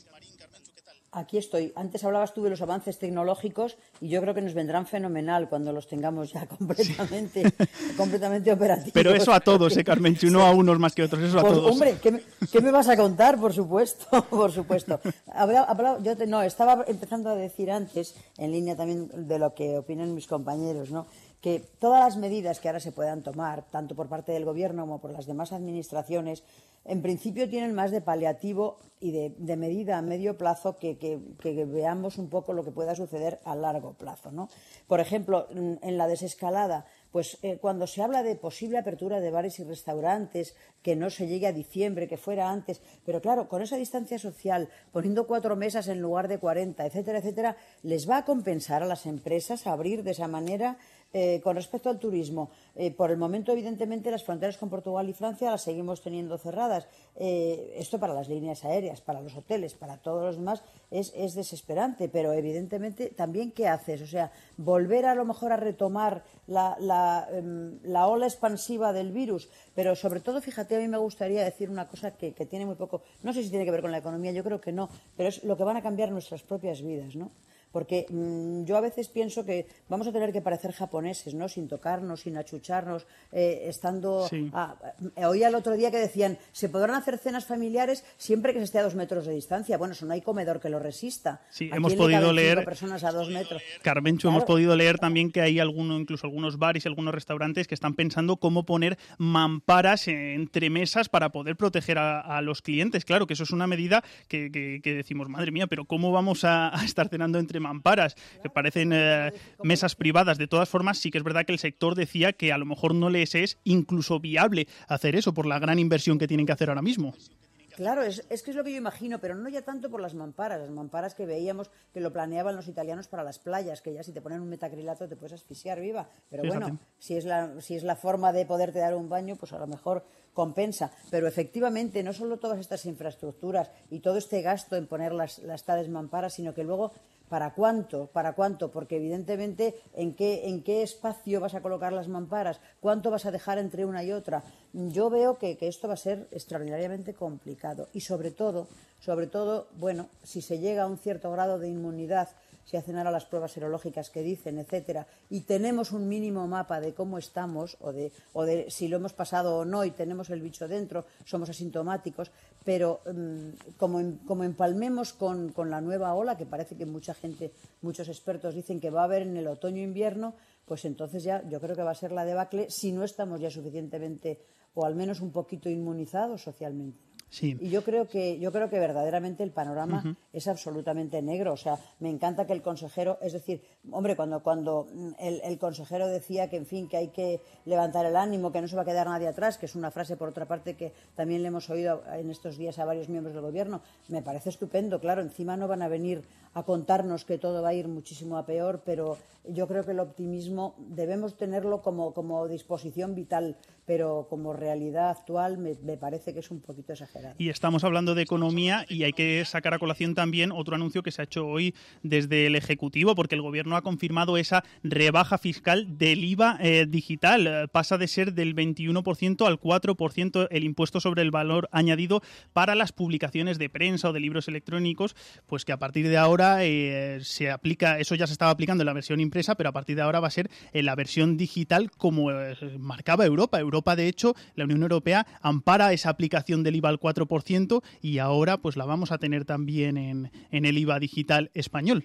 Aquí estoy. Antes hablabas tú de los avances tecnológicos y yo creo que nos vendrán fenomenal cuando los tengamos ya completamente, sí. completamente operativos. Pero eso a todos, ¿eh, Carmenchu? No a unos más que a otros, eso a pues, todos. Hombre, ¿qué me, ¿qué me vas a contar? Por supuesto, por supuesto. Habla, habla, yo te, no, estaba empezando a decir antes, en línea también de lo que opinan mis compañeros, ¿no?, que todas las medidas que ahora se puedan tomar, tanto por parte del Gobierno como por las demás administraciones, en principio tienen más de paliativo y de, de medida a medio plazo que, que, que veamos un poco lo que pueda suceder a largo plazo, ¿no? Por ejemplo, en la desescalada, pues eh, cuando se habla de posible apertura de bares y restaurantes, que no se llegue a diciembre, que fuera antes, pero claro, con esa distancia social, poniendo cuatro mesas en lugar de cuarenta, etcétera, etcétera, les va a compensar a las empresas abrir de esa manera. Eh, con respecto al turismo, eh, por el momento, evidentemente, las fronteras con Portugal y Francia las seguimos teniendo cerradas. Eh, esto para las líneas aéreas, para los hoteles, para todos los demás, es, es desesperante, pero evidentemente también, ¿qué haces? O sea, volver a lo mejor a retomar la, la, eh, la ola expansiva del virus, pero sobre todo, fíjate, a mí me gustaría decir una cosa que, que tiene muy poco, no sé si tiene que ver con la economía, yo creo que no, pero es lo que van a cambiar nuestras propias vidas, ¿no? Porque mmm, yo a veces pienso que vamos a tener que parecer japoneses, ¿no? Sin tocarnos, sin achucharnos, eh, estando... Sí. A, a, oía el otro día que decían, se podrán hacer cenas familiares siempre que se esté a dos metros de distancia. Bueno, eso no hay comedor que lo resista. Sí, ¿A hemos quién le podido caben leer... cinco personas a dos metros? Carmenchu, claro. hemos podido leer también que hay alguno, incluso algunos bares y algunos restaurantes que están pensando cómo poner mamparas entre mesas para poder proteger a, a los clientes. Claro, que eso es una medida que, que, que decimos, madre mía, pero ¿cómo vamos a, a estar cenando entre mamparas? Que parecen eh, mesas privadas. De todas formas, sí que es verdad que el sector decía que a lo mejor no les es incluso viable hacer eso por la gran inversión que tienen que hacer ahora mismo. Claro, es, es que es lo que yo imagino, pero no ya tanto por las mamparas, las mamparas que veíamos que lo planeaban los italianos para las playas, que ya si te ponen un metacrilato te puedes asfixiar viva, pero Fíjate. bueno, si es, la, si es la forma de poderte dar un baño, pues a lo mejor compensa, pero efectivamente no solo todas estas infraestructuras y todo este gasto en poner las, las tales mamparas, sino que luego ¿para cuánto? ¿Para cuánto? Porque evidentemente ¿en qué, en qué espacio vas a colocar las mamparas? ¿Cuánto vas a dejar entre una y otra? Yo veo que, que esto va a ser extraordinariamente complicado y sobre todo, sobre todo, bueno, si se llega a un cierto grado de inmunidad, si hacen ahora las pruebas serológicas que dicen, etcétera, y tenemos un mínimo mapa de cómo estamos o de, o de si lo hemos pasado o no y tenemos el bicho dentro, somos asintomáticos, pero um, como, como empalmemos con, con la nueva ola, que parece que mucha gente, muchos expertos dicen que va a haber en el otoño-invierno, pues entonces ya yo creo que va a ser la debacle si no estamos ya suficientemente o al menos un poquito inmunizados socialmente. Sí. Y yo creo que yo creo que verdaderamente el panorama uh-huh. es absolutamente negro. O sea, me encanta que el consejero, es decir, hombre, cuando cuando el, el consejero decía que, en fin, que hay que levantar el ánimo, que no se va a quedar nadie atrás, que es una frase, por otra parte, que también le hemos oído en estos días a varios miembros del Gobierno, me parece estupendo. Claro, encima no van a venir a contarnos que todo va a ir muchísimo a peor, pero yo creo que el optimismo debemos tenerlo como, como disposición vital, pero como realidad actual me, me parece que es un poquito exagerado. Y estamos hablando de economía y hay que sacar a colación también otro anuncio que se ha hecho hoy desde el Ejecutivo, porque el Gobierno ha confirmado esa rebaja fiscal del I V A eh, digital. Pasa de ser del veintiuno por ciento al cuatro por ciento el impuesto sobre el valor añadido para las publicaciones de prensa o de libros electrónicos, pues que a partir de ahora eh, se aplica, eso ya se estaba aplicando en la versión impresa, pero a partir de ahora va a ser en la versión digital como eh, marcaba Europa. Europa, de hecho, la Unión Europea ampara esa aplicación del I V A al cuatro por ciento y ahora pues la vamos a tener también en, en el I V A digital español.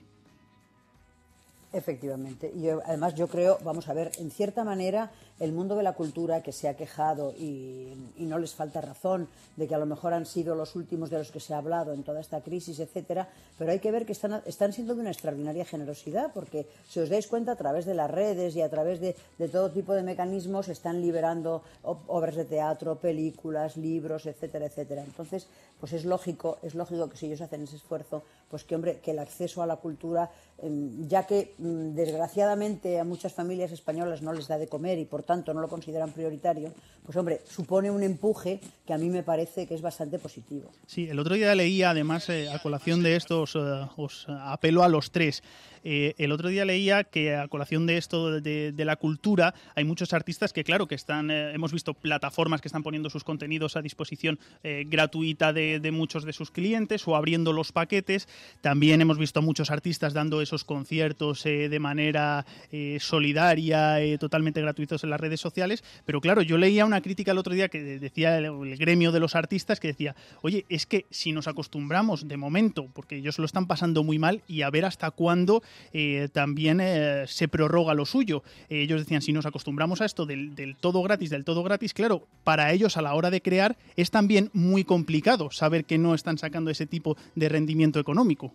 Efectivamente. Y yo, además yo creo, vamos a ver, en cierta manera el mundo de la cultura que se ha quejado y, y no les falta razón de que a lo mejor han sido los últimos de los que se ha hablado en toda esta crisis, etcétera, pero hay que ver que están, están siendo de una extraordinaria generosidad porque si os dais cuenta a través de las redes y a través de, de todo tipo de mecanismos están liberando obras de teatro, películas, libros, etcétera, etcétera. Entonces, pues es lógico, es lógico que si ellos hacen ese esfuerzo, pues que hombre, que el acceso a la cultura, eh, ya que mm, desgraciadamente a muchas familias españolas no les da de comer y por tanto no lo consideran prioritario, pues hombre, supone un empuje que a mí me parece que es bastante positivo. Sí, el otro día leía, además, eh, a colación de esto, os, uh, os apelo a los tres. Eh, el otro día leía que a colación de esto de, de la cultura hay muchos artistas que, claro, que están, eh, hemos visto plataformas que están poniendo sus contenidos a disposición eh, gratuita de, de muchos de sus clientes o abriendo los paquetes. También hemos visto a muchos artistas dando esos conciertos eh, de manera eh, solidaria, eh, totalmente gratuitos en las redes sociales. Pero claro, yo leía una crítica el otro día que decía el, el gremio de los artistas que decía, oye, es que si nos acostumbramos de momento, porque ellos lo están pasando muy mal, y a ver hasta cuándo eh, también eh, se prorroga lo suyo. Eh, ellos decían, si nos acostumbramos a esto del, del todo gratis, del todo gratis, claro, para ellos a la hora de crear es también muy complicado saber que no están sacando ese tipo de rendimiento económico.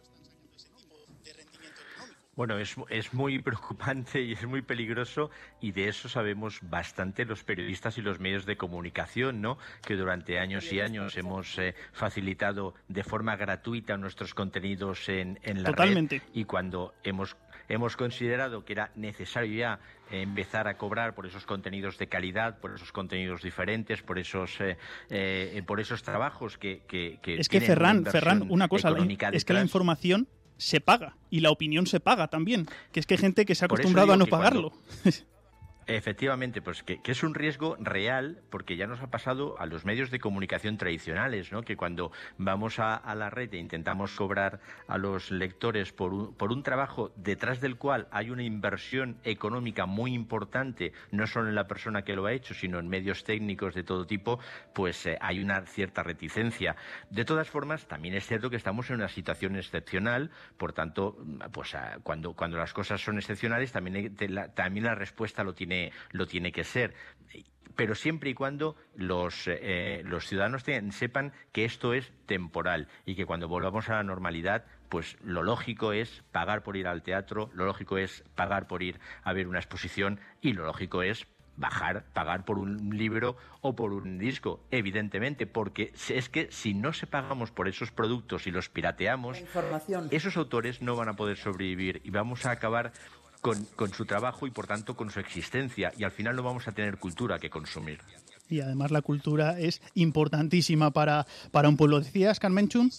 Bueno, es, es muy preocupante y es muy peligroso, y de eso sabemos bastante los periodistas y los medios de comunicación, ¿no? Que durante años y años hemos eh, facilitado de forma gratuita nuestros contenidos en, en la Totalmente. red, y cuando hemos hemos considerado que era necesario ya eh, empezar a cobrar por esos contenidos de calidad, por esos contenidos diferentes, por esos eh, eh, por esos trabajos que, que, que es que Ferran, Ferran, una cosa, la, es detrás. que la información se paga y la opinión se paga también, que es que hay gente que se ha acostumbrado a no pagarlo. Cuando... Efectivamente, pues que, que es un riesgo real, porque ya nos ha pasado a los medios de comunicación tradicionales, ¿no? Que cuando vamos a, a la red e intentamos cobrar a los lectores por un, por un trabajo detrás del cual hay una inversión económica muy importante, no solo en la persona que lo ha hecho, sino en medios técnicos de todo tipo, pues eh, hay una cierta reticencia. De todas formas, también es cierto que estamos en una situación excepcional, por tanto, pues a, cuando, cuando las cosas son excepcionales, también, hay, la, también la respuesta lo tiene lo tiene que ser, pero siempre y cuando los, eh, los ciudadanos tengan, sepan que esto es temporal y que cuando volvamos a la normalidad, pues lo lógico es pagar por ir al teatro, lo lógico es pagar por ir a ver una exposición y lo lógico es bajar, pagar por un libro o por un disco, evidentemente, porque es que si no se pagamos por esos productos y los pirateamos, esos autores no van a poder sobrevivir y vamos a acabar Con, con su trabajo y por tanto con su existencia, y al final no vamos a tener cultura que consumir. Y además la cultura es importantísima para, para un pueblo. ¿Decías, Carmenchun?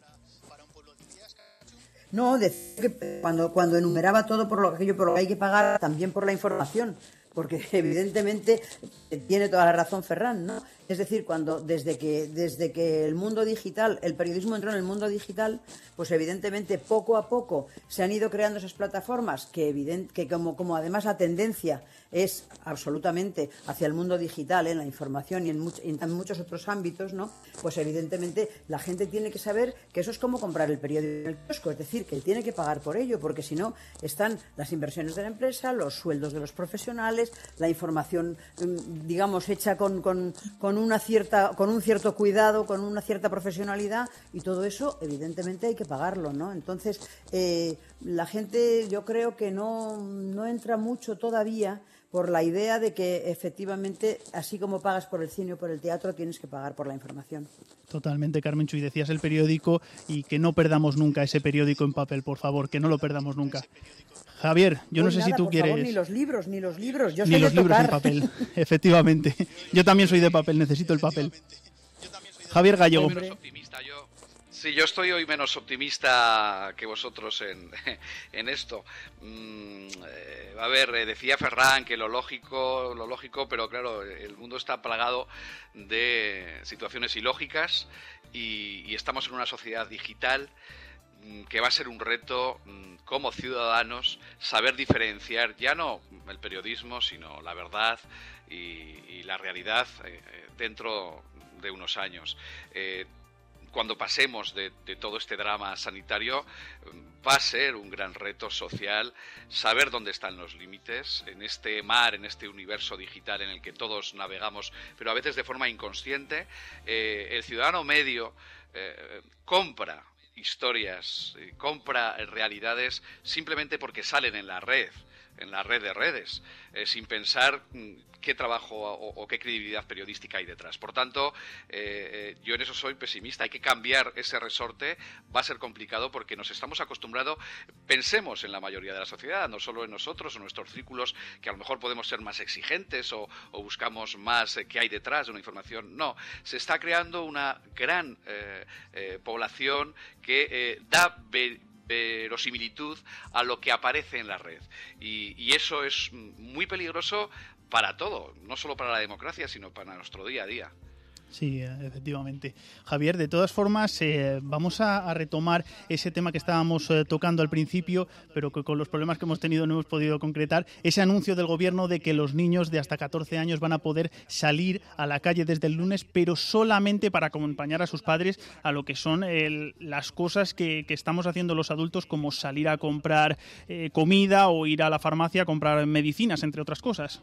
No, decía que cuando, cuando enumeraba todo por lo, aquello por lo que hay que pagar, también por la información, porque evidentemente tiene toda la razón Ferran, ¿no? Es decir, cuando desde que desde que el mundo digital, el periodismo entró en el mundo digital, pues evidentemente poco a poco se han ido creando esas plataformas que evident, que como como además la tendencia es absolutamente hacia el mundo digital, en la información y en, much, en muchos otros ámbitos, ¿no? Pues evidentemente la gente tiene que saber que eso es como comprar el periódico en el kiosco, es decir, que tiene que pagar por ello, porque si no están las inversiones de la empresa, los sueldos de los profesionales, la información, digamos, hecha con, con, con una cierta, con un cierto cuidado, con una cierta profesionalidad, y todo eso evidentemente hay que pagarlo, ¿no? Entonces eh, la gente, yo creo que no, no entra mucho todavía por la idea de que efectivamente, así como pagas por el cine o por el teatro, tienes que pagar por la información. Totalmente, Carmenchu. Y decías el periódico, y que no perdamos nunca ese periódico en papel, por favor, que no lo perdamos nunca. Javier, yo pues no sé nada, si tú por quieres... Favor, ni los libros, ni los libros. Yo ni soy los de libros tocar. en papel, efectivamente. Yo también soy de papel, necesito el papel. Javier Gallego. Menos optimista, yo. Sí, yo estoy hoy menos optimista que vosotros en, en esto. Mm, eh, a ver, eh, decía Ferran que lo lógico, lo lógico, pero claro, el mundo está plagado de situaciones ilógicas y, y estamos en una sociedad digital que va a ser un reto como ciudadanos saber diferenciar ya no el periodismo, sino la verdad y, y la realidad eh, dentro de unos años. Eh, Cuando pasemos de, de todo este drama sanitario, va a ser un gran reto social saber dónde están los límites en este mar, en este universo digital en el que todos navegamos, pero a veces de forma inconsciente. Eh, el ciudadano medio eh, compra historias, eh, compra realidades simplemente porque salen en la red, en la red de redes, eh, sin pensar qué trabajo o, o qué credibilidad periodística hay detrás. Por tanto, eh, eh, yo en eso soy pesimista. Hay que cambiar ese resorte. Va a ser complicado porque nos estamos acostumbrados. Pensemos en la mayoría de la sociedad, no solo en nosotros o nuestros círculos, que a lo mejor podemos ser más exigentes o, o buscamos más eh, qué hay detrás de una información. No, se está creando una gran eh, eh, población que eh, da be verosimilitud a lo que aparece en la red. Y, y eso es muy peligroso para todo, no solo para la democracia, sino para nuestro día a día. Sí, efectivamente. Javier, de todas formas, eh, vamos a, a retomar ese tema que estábamos eh, tocando al principio, pero que con los problemas que hemos tenido no hemos podido concretar, ese anuncio del gobierno de que los niños de hasta catorce años van a poder salir a la calle desde el lunes, pero solamente para acompañar a sus padres a lo que son el, las cosas que, que estamos haciendo los adultos, como salir a comprar eh, comida o ir a la farmacia a comprar medicinas, entre otras cosas.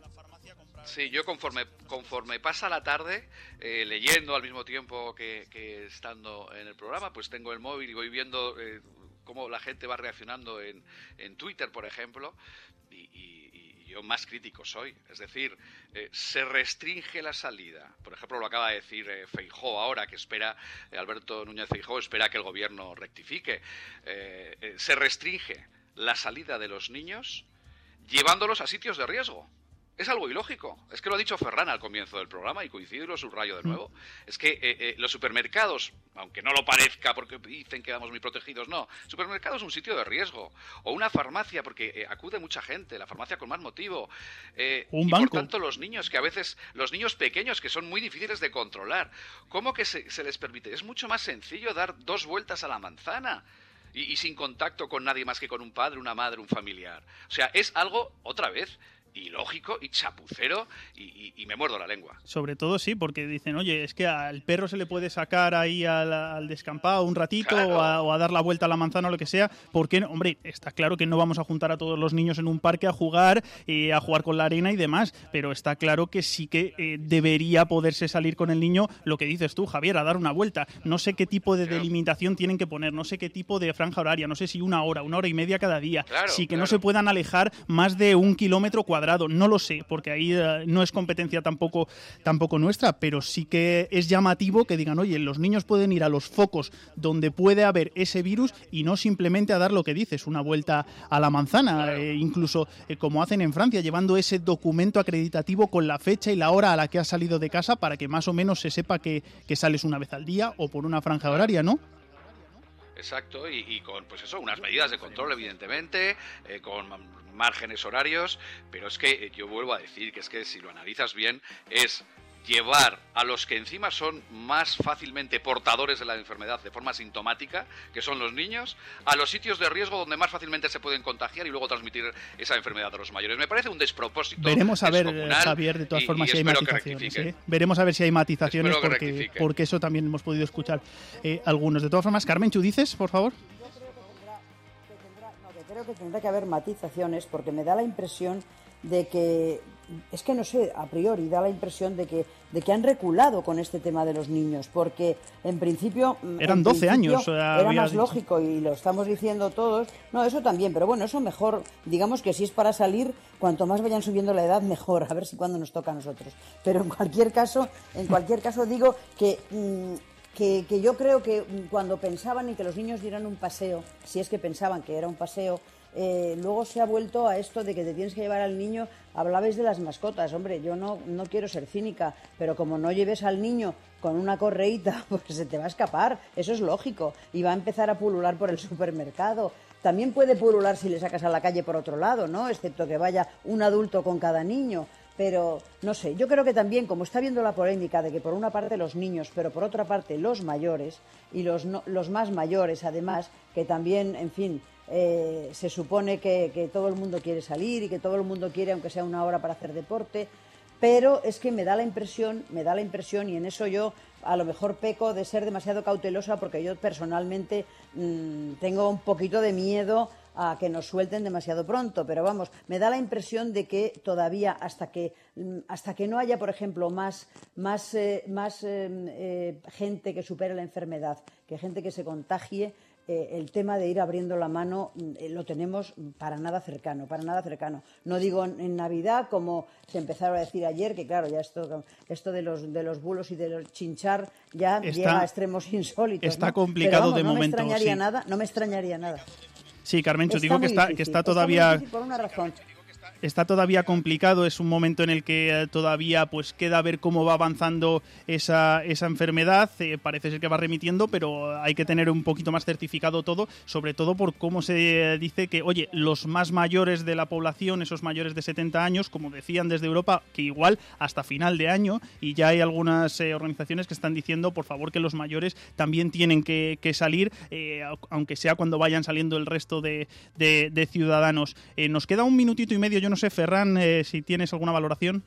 Sí, yo conforme conforme pasa la tarde, eh, leyendo al mismo tiempo que, que estando en el programa, pues tengo el móvil y voy viendo eh, cómo la gente va reaccionando en, en Twitter, por ejemplo, y, y, y yo más crítico soy. Es decir, eh, se restringe la salida. Por ejemplo, lo acaba de decir eh, Feijóo ahora, que espera, eh, Alberto Núñez Feijóo espera que el gobierno rectifique. Eh, eh, se restringe la salida de los niños llevándolos a sitios de riesgo. Es algo ilógico. Es que lo ha dicho Ferran al comienzo del programa y coincido y lo subrayo de nuevo. Es que eh, eh, los supermercados, aunque no lo parezca porque dicen que vamos muy protegidos, no. Supermercado es un sitio de riesgo. O una farmacia, porque eh, acude mucha gente, la farmacia con más motivo. Eh, un y banco. Por tanto, los niños, que a veces, los niños pequeños, que son muy difíciles de controlar, ¿cómo que se, se les permite? Es mucho más sencillo dar dos vueltas a la manzana. Y, y sin contacto con nadie más que con un padre, una madre, un familiar. O sea, es algo, otra vez, ilógico y chapucero y, y, y me muerdo la lengua. Sobre todo sí, porque dicen, oye, es que al perro se le puede sacar ahí al, al descampado un ratito, claro, o, a, o a dar la vuelta a la manzana o lo que sea. ¿Por qué no? Hombre, está claro que no vamos a juntar a todos los niños en un parque a jugar, eh, a jugar con la arena y demás, pero está claro que sí que eh, debería poderse salir con el niño, lo que dices tú, Javier, a dar una vuelta. No sé qué tipo de claro. delimitación tienen que poner, no sé qué tipo de franja horaria, no sé si una hora, una hora y media cada día, claro, sí que claro. no se puedan alejar más de un kilómetro cuadrado. No lo sé, porque ahí uh, no es competencia tampoco, tampoco nuestra, pero sí que es llamativo que digan, oye, los niños pueden ir a los focos donde puede haber ese virus y no simplemente a dar lo que dices, una vuelta a la manzana, claro. eh, incluso eh, como hacen en Francia, llevando ese documento acreditativo con la fecha y la hora a la que has salido de casa para que más o menos se sepa que, que sales una vez al día o por una franja horaria, ¿no? Exacto, y, y con pues eso, unas medidas de control, evidentemente, eh, con márgenes horarios, pero es que eh, yo vuelvo a decir que es que si lo analizas bien, es llevar a los que encima son más fácilmente portadores de la enfermedad de forma sintomática, que son los niños, a los sitios de riesgo donde más fácilmente se pueden contagiar y luego transmitir esa enfermedad a los mayores. Me parece un despropósito. Veremos a ver, Javier, de todas y, formas, y si hay matizaciones. ¿eh? Veremos a ver si hay matizaciones, porque, porque eso también hemos podido escuchar eh, algunos. De todas formas, Carmenchu, ¿dices, por favor? Creo que tendrá que haber matizaciones, porque me da la impresión de que, es que no sé, a priori da la impresión de que de que han reculado con este tema de los niños, porque en principio eran en doce principio años, era más dicho. lógico, y lo estamos diciendo todos. No, eso también, pero bueno, eso mejor, digamos que si es para salir, cuanto más vayan subiendo la edad, mejor, a ver si cuando nos toca a nosotros. Pero en cualquier caso, en cualquier caso digo que mmm, Que, que yo creo que cuando pensaban en que los niños dieran un paseo, si es que pensaban que era un paseo, eh, luego se ha vuelto a esto de que te tienes que llevar al niño. Hablabais de las mascotas, hombre, yo no, no quiero ser cínica, pero como no lleves al niño con una correíta, pues se te va a escapar, eso es lógico, y va a empezar a pulular por el supermercado. También puede pulular si le sacas a la calle por otro lado, ¿no? Excepto que vaya un adulto con cada niño. Pero, no sé, yo creo que también, como está habiendo la polémica de que por una parte los niños, pero por otra parte los mayores, y los, no, los más mayores además, que también, en fin, eh, se supone que, que todo el mundo quiere salir y que todo el mundo quiere, aunque sea una hora, para hacer deporte, pero es que me da la impresión, me da la impresión, y en eso yo a lo mejor peco de ser demasiado cautelosa, porque yo personalmente mmm, tengo un poquito de miedo a que nos suelten demasiado pronto, pero vamos, me da la impresión de que todavía hasta que hasta que no haya, por ejemplo, más más eh, más eh, eh, gente que supere la enfermedad, que gente que se contagie, eh, el tema de ir abriendo la mano eh, lo tenemos para nada cercano, para nada cercano. No digo en, en Navidad, como se empezaron a decir ayer, que claro, ya esto esto de los de los bulos y de los chinchar ya está, llega a extremos insólitos. Está ¿no? complicado. Pero, vamos, de no momento. No me extrañaría sí. nada, no me extrañaría nada. Sí, Carmencho, Está digo que está, difícil, que está todavía... Está muy difícil por una razón. está todavía complicado, es un momento en el que todavía pues queda ver cómo va avanzando esa, esa enfermedad, eh, parece ser que va remitiendo, pero hay que tener un poquito más certificado todo, sobre todo por cómo se dice que, oye, los más mayores de la población, esos mayores de setenta años, como decían desde Europa, que igual hasta final de año, y ya hay algunas eh, organizaciones que están diciendo, por favor, que los mayores también tienen que, que salir, eh, aunque sea cuando vayan saliendo el resto de, de, de ciudadanos. Eh, nos queda un minutito y medio, yo no sé, Ferran, eh, si tienes alguna valoración.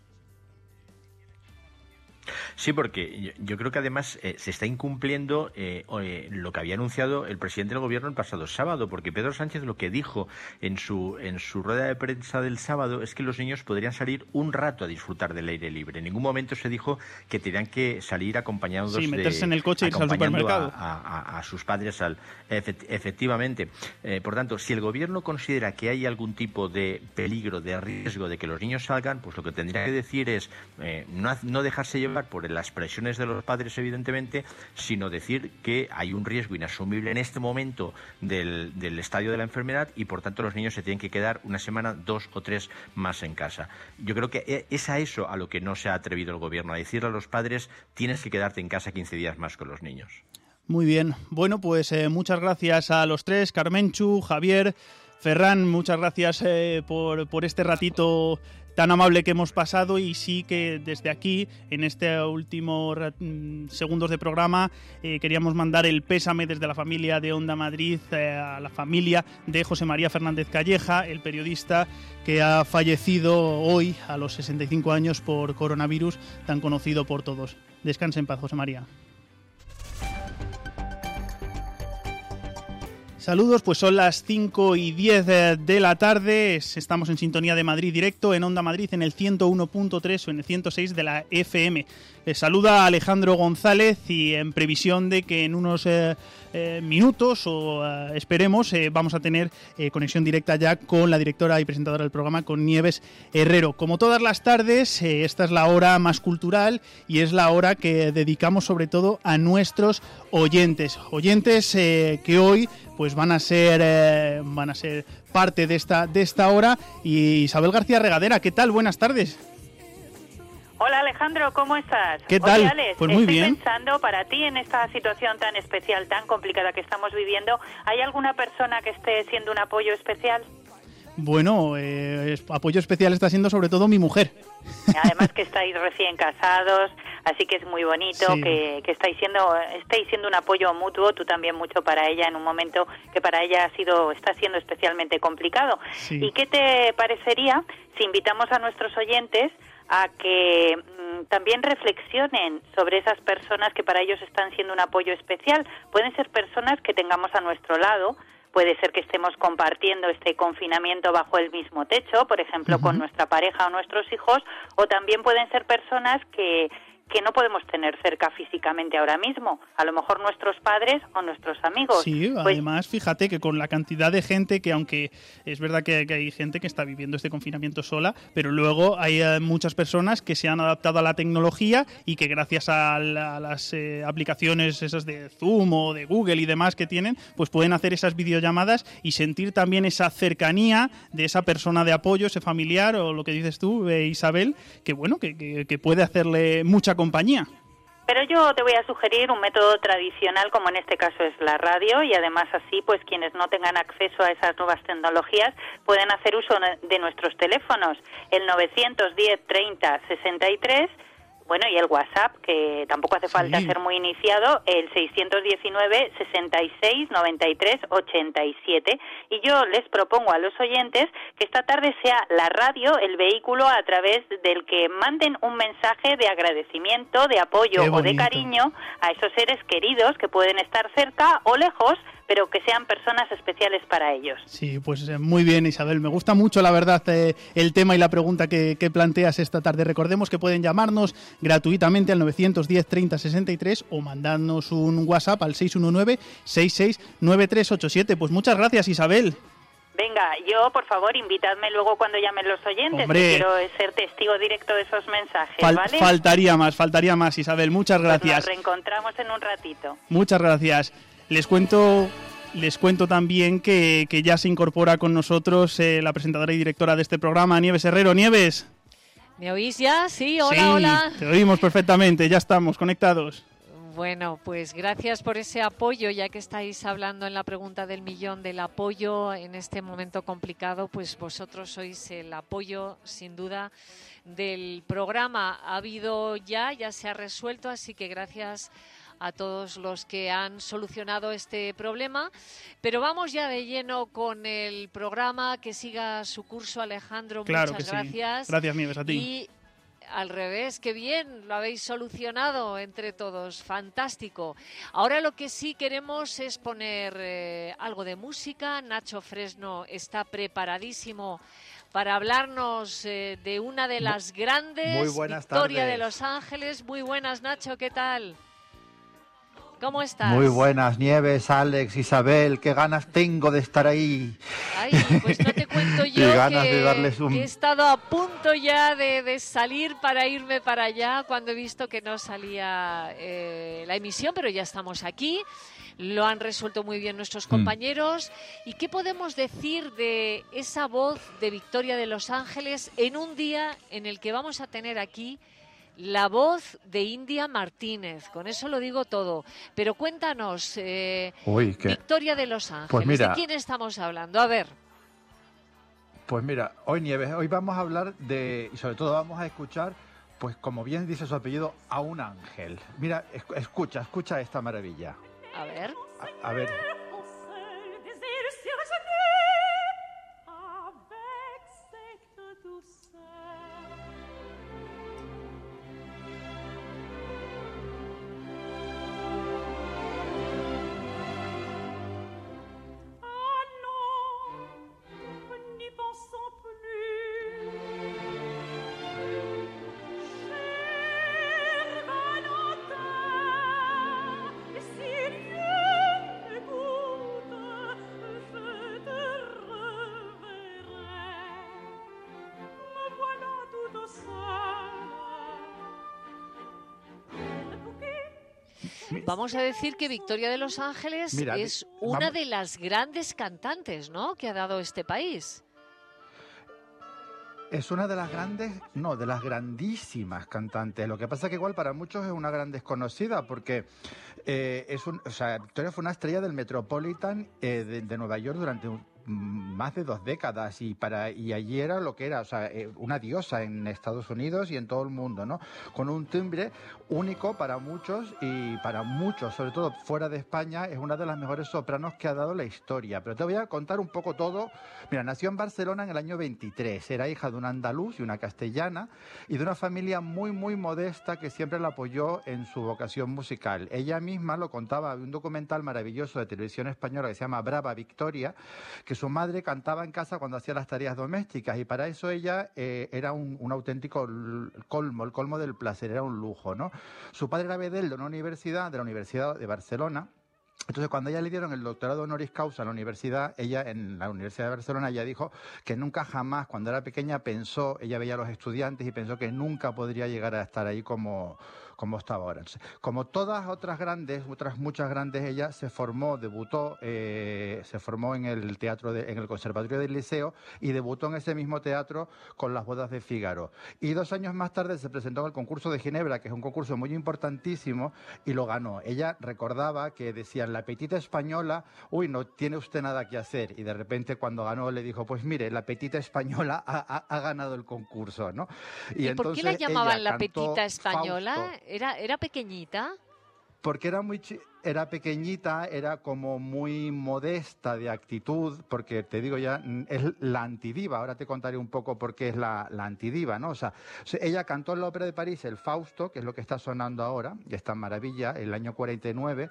Sí, porque yo, yo creo que además eh, se está incumpliendo eh, eh, lo que había anunciado el presidente del gobierno el pasado sábado, porque Pedro Sánchez lo que dijo en su en su rueda de prensa del sábado es que los niños podrían salir un rato a disfrutar del aire libre. En ningún momento se dijo que tenían que salir acompañados sí, meterse de, en el coche e irse al supermercado. A, a, a sus padres, al, efect, efectivamente. Eh, por tanto, si el gobierno considera que hay algún tipo de peligro, de riesgo de que los niños salgan, pues lo que tendría que decir es eh, no, no dejarse llevar por las presiones de los padres, evidentemente, sino decir que hay un riesgo inasumible en este momento del, del estadio de la enfermedad y, por tanto, los niños se tienen que quedar una semana, dos o tres más en casa. Yo creo que es a eso a lo que no se ha atrevido el gobierno, a decirle a los padres tienes que quedarte en casa quince días más con los niños. Muy bien. Bueno, pues eh, muchas gracias a los tres, Carmenchu, Javier, Ferran, muchas gracias eh, por, por este ratito tan amable que hemos pasado, y sí que desde aquí, en este último segundos de programa, eh, queríamos mandar el pésame desde la familia de Onda Madrid eh, a la familia de José María Fernández Calleja, el periodista que ha fallecido hoy a los sesenta y cinco años por coronavirus, tan conocido por todos. Descanse en paz, José María. Saludos, pues son las cinco y diez de la tarde, estamos en sintonía de Madrid Directo, en Onda Madrid, en el ciento uno punto tres o en el ciento seis de la F M. Les saluda Alejandro González y en previsión de que en unos eh, eh, minutos o eh, esperemos eh, vamos a tener eh, conexión directa ya con la directora y presentadora del programa, con Nieves Herrero. Como todas las tardes, eh, esta es la hora más cultural y es la hora que dedicamos sobre todo a nuestros oyentes, oyentes eh, que hoy pues van a ser eh, van a ser parte de esta de esta hora. Y Isabel García Regadera, ¿qué tal? Buenas tardes. Hola Alejandro, ¿cómo estás? ¿Qué tal? Oye, Alex, pues muy estoy bien. pensando, para ti en esta situación tan especial, tan complicada que estamos viviendo, ¿hay alguna persona que esté siendo un apoyo especial? Bueno, eh, apoyo especial está siendo sobre todo mi mujer. Además que estáis recién casados, así que es muy bonito sí. que, que estáis siendo estáis siendo un apoyo mutuo, tú también mucho para ella en un momento que para ella ha sido está siendo especialmente complicado. Sí. ¿Y qué te parecería si invitamos a nuestros oyentes a que mmm, también reflexionen sobre esas personas que para ellos están siendo un apoyo especial? Pueden ser personas que tengamos a nuestro lado. Puede ser que estemos compartiendo este confinamiento bajo el mismo techo, por ejemplo, uh-huh. con nuestra pareja o nuestros hijos, o también pueden ser personas que, que no podemos tener cerca físicamente ahora mismo, a lo mejor nuestros padres o nuestros amigos. Sí, pues, además, fíjate que con la cantidad de gente que, aunque es verdad que, que hay gente que está viviendo este confinamiento sola, pero luego hay eh, muchas personas que se han adaptado a la tecnología y que gracias a, la, a las eh, aplicaciones esas de Zoom o de Google y demás que tienen, pues pueden hacer esas videollamadas y sentir también esa cercanía de esa persona de apoyo, ese familiar, o lo que dices tú, eh, Isabel, que bueno, que, que, que puede hacerle mucha compañía. Pero yo te voy a sugerir un método tradicional, como en este caso es la radio, y además así pues quienes no tengan acceso a esas nuevas tecnologías pueden hacer uso de nuestros teléfonos, el novecientos diez treinta sesenta y tres, bueno, y el WhatsApp, que tampoco hace falta sí. ser muy iniciado, el seiscientos diecinueve sesenta y seis noventa y tres ochenta y siete. Y yo les propongo a los oyentes que esta tarde sea la radio el vehículo a través del que manden un mensaje de agradecimiento, de apoyo o de cariño a esos seres queridos que pueden estar cerca o lejos, pero que sean personas especiales para ellos. Sí, pues eh, muy bien, Isabel. Me gusta mucho, la verdad, eh, el tema y la pregunta que, que planteas esta tarde. Recordemos que pueden llamarnos gratuitamente al novecientos diez treinta sesenta y tres o mandarnos un WhatsApp al seis uno nueve seis seis nueve tres ocho siete. Pues muchas gracias, Isabel. Venga, yo, por favor, invitadme luego cuando llamen los oyentes. Hombre, que quiero ser testigo directo de esos mensajes, fal- ¿vale? Faltaría más, faltaría más, Isabel. Muchas gracias. Pues nos reencontramos en un ratito. Muchas gracias. Les cuento les cuento también que, que ya se incorpora con nosotros eh, la presentadora y directora de este programa, Nieves Herrero. Nieves. ¿Me oís ya? Sí, hola, sí, hola. Te oímos perfectamente, ya estamos conectados. Bueno, pues gracias por ese apoyo, ya que estáis hablando en la pregunta del millón del apoyo en este momento complicado, pues vosotros sois el apoyo, sin duda, del programa. Ha habido ya, ya se ha resuelto, así que gracias a todos los que han solucionado este problema. Pero vamos ya de lleno con el programa, que siga su curso, Alejandro. Claro muchas que gracias. Sí. Gracias, Nieves, a ti. Y al revés, qué bien, lo habéis solucionado entre todos, fantástico. Ahora lo que sí queremos es poner eh, algo de música. Nacho Fresno está preparadísimo para hablarnos eh, de una de las grandes, Muy buenas Victoria tardes. de Los Ángeles. Muy buenas, Nacho, ¿qué tal? ¿Cómo estás? Muy buenas, Nieves, Alex, Isabel, qué ganas tengo de estar ahí. Ay, pues no te cuento yo Qué ganas que, de darles un... que he estado a punto ya de, de salir para irme para allá cuando he visto que no salía eh, la emisión, pero ya estamos aquí. Lo han resuelto muy bien nuestros compañeros. Mm. ¿Y qué podemos decir de esa voz de Victoria de Los Ángeles en un día en el que vamos a tener aquí la voz de India Martínez? Con eso lo digo todo. Pero cuéntanos, eh, Uy, ¿qué? Victoria de Los Ángeles, Pues mira, ¿de quién estamos hablando? A ver. Pues mira, hoy Nieves, hoy vamos a hablar de, y sobre todo vamos a escuchar, pues como bien dice su apellido, a un ángel. Mira, escucha, escucha esta maravilla. A ver. A, a ver. Vamos a decir que Victoria de Los Ángeles Mira, es una vamos... de las grandes cantantes, ¿no?, que ha dado este país. Es una de las grandes, no, de las grandísimas cantantes. Lo que pasa es que igual para muchos es una gran desconocida porque eh, es un, o sea, Victoria fue una estrella del Metropolitan eh, de, de Nueva York durante un, más de dos décadas y para y allí era lo que era, o sea, eh, una diosa en Estados Unidos y en todo el mundo, ¿no? Con un timbre único para muchos y para muchos, sobre todo fuera de España, es una de las mejores sopranos que ha dado la historia. Pero te voy a contar un poco todo. Mira, nació en Barcelona en el año veintitrés, era hija de un andaluz y una castellana y de una familia muy, muy modesta que siempre la apoyó en su vocación musical. Ella misma lo contaba en un documental maravilloso de televisión española que se llama Brava Victoria, que su madre cantaba en casa cuando hacía las tareas domésticas y para eso ella eh, era un, un auténtico colmo, el colmo del placer, era un lujo, ¿no? Su padre era bedel de una universidad, de la Universidad de Barcelona. Entonces, cuando ella le dieron el doctorado honoris causa en la universidad, ella en la Universidad de Barcelona, ella dijo que nunca jamás, cuando era pequeña, pensó, ella veía a los estudiantes y pensó que nunca podría llegar a estar ahí como, como estaba ahora. Entonces, como todas otras grandes, otras muchas grandes, ella se formó, debutó, eh, se formó en el teatro, de, en el Conservatorio del Liceo y debutó en ese mismo teatro con Las bodas de Fígaro. Y dos años más tarde se presentó en el concurso de Ginebra, que es un concurso muy importantísimo, y lo ganó. Ella recordaba que decían, la petita española, uy, no tiene usted nada que hacer. Y de repente cuando ganó le dijo, pues mire, la petita española ha, ha, ha ganado el concurso, ¿no? ¿Y, ¿Y por qué la llamaban la petita española? Fausto. ¿Era, era pequeñita? Porque era muy chi- era pequeñita, era como muy modesta de actitud, porque te digo ya, es la antidiva. Ahora te contaré un poco por qué es la, la antidiva, ¿no? O sea, ella cantó en la Ópera de París el Fausto, que es lo que está sonando ahora, y está maravilla, el año cuarenta y nueve,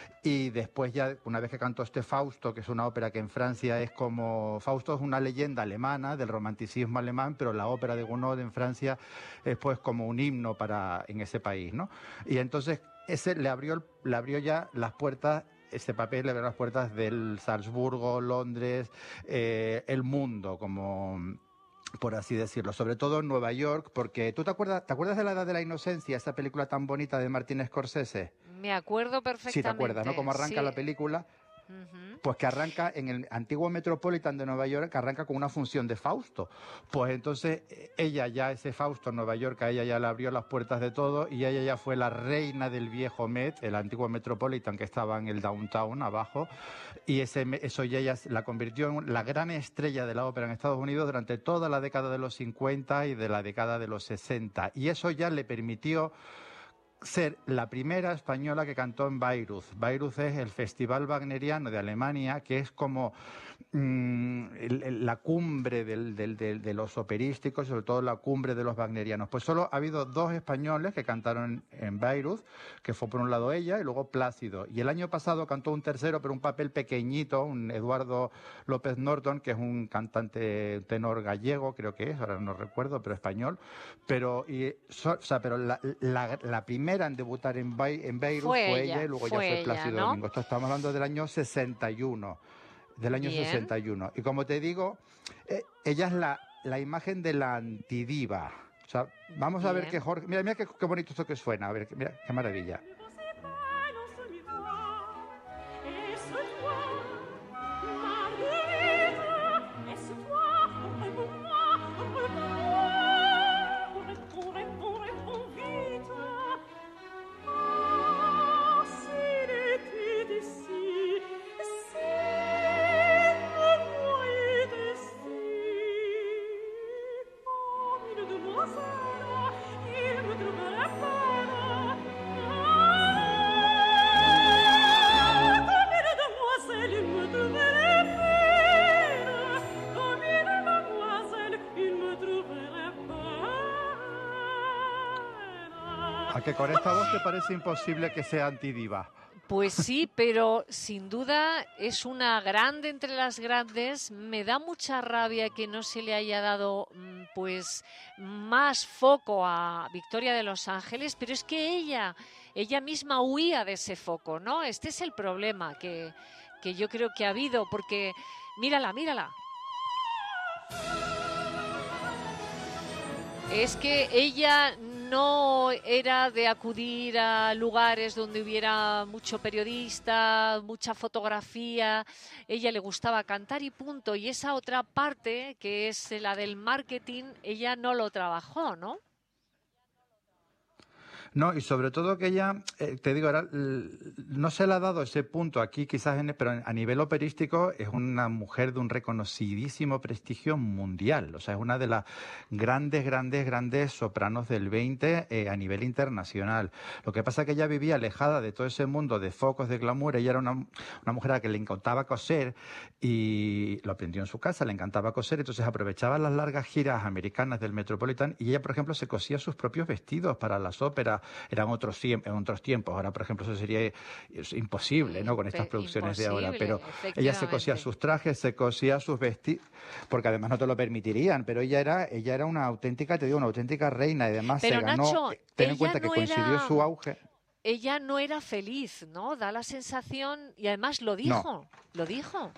y después ya, una vez que cantó este Fausto, que es una ópera que en Francia es como... Fausto es una leyenda alemana, del romanticismo alemán, pero la ópera de Gounod en Francia es pues como un himno para, en ese país, ¿no? Y entonces ese le abrió, le abrió ya las puertas, ese papel le abrió las puertas del Salzburgo, Londres, eh, el mundo, como... por así decirlo, sobre todo en Nueva York, porque ¿tú te acuerdas, te acuerdas de La Edad de la Inocencia, esa película tan bonita de Martin Scorsese? Me acuerdo perfectamente. Sí, te acuerdas, ¿no? Cómo arranca sí. la película. Uh-huh. Pues que arranca en el antiguo Metropolitan de Nueva York, que arranca con una función de Fausto. Pues entonces ella ya, ese Fausto en Nueva York, a ella ya le abrió las puertas de todo y ella ya fue la reina del viejo Met, el antiguo Metropolitan que estaba en el downtown abajo, y ese, eso ya ella la convirtió en la gran estrella de la ópera en Estados Unidos durante toda la década de los cincuenta y de la década de los sesenta. Y eso ya le permitió ser la primera española que cantó en Bayreuth. Bayreuth es el festival wagneriano de Alemania, que es como mmm, el, el, la cumbre del, del, del, de los operísticos, sobre todo la cumbre de los wagnerianos. Pues solo ha habido dos españoles que cantaron en Bayreuth, que fue por un lado ella y luego Plácido. Y el año pasado cantó un tercero, pero un papel pequeñito, un Eduardo López Norton, que es un cantante tenor gallego, creo que es, ahora no recuerdo, pero español. Pero, y, so, o sea, pero la, la, la primera en debutar en, Bay, en Beirut fue, fue ella, ella y luego fue ya fue Plácido ella, ¿no? Domingo. Esto estamos hablando del año sesenta y uno. Del año Bien. sesenta y uno. Y como te digo, eh, ella es la, la imagen de la antidiva. O sea, vamos Bien. a ver que Jorge... Mira, mira qué, qué bonito esto que suena. A ver, mira, qué maravilla. Que con esta voz te parece imposible que sea antidiva. Pues sí, pero sin duda es una grande entre las grandes. Me da mucha rabia que no se le haya dado pues más foco a Victoria de los Ángeles, pero es que ella, ella misma huía de ese foco, ¿no? Este es el problema que, que yo creo que ha habido, porque mírala, mírala. Es que ella no era de acudir a lugares donde hubiera mucho periodista, mucha fotografía. Ella le gustaba cantar y punto. Y esa otra parte, que es la del marketing, ella no lo trabajó, ¿no? No, y sobre todo que ella, eh, te digo, ahora, no se le ha dado ese punto aquí, quizás, en, pero a nivel operístico es una mujer de un reconocidísimo prestigio mundial. O sea, es una de las grandes, grandes, grandes sopranos del veinte eh, a nivel internacional. Lo que pasa es que ella vivía alejada de todo ese mundo de focos, de glamour. Ella era una, una mujer a la que le encantaba coser y lo aprendió en su casa, le encantaba coser. Entonces aprovechaba las largas giras americanas del Metropolitan y ella, por ejemplo, se cosía sus propios vestidos para las óperas. Eran otros, en otros tiempos. Ahora, por ejemplo, eso sería imposible, ¿no? Con estas producciones de ahora. Pero ella se cosía sus trajes, se cosía sus vestidos, porque además no te lo permitirían. Pero ella era, ella era una auténtica, te digo, una auténtica reina. Y además pero se ganó. Nacho, ten en cuenta no que coincidió era... su auge. Ella no era feliz, ¿no? Da la sensación, y además lo dijo, no. lo dijo.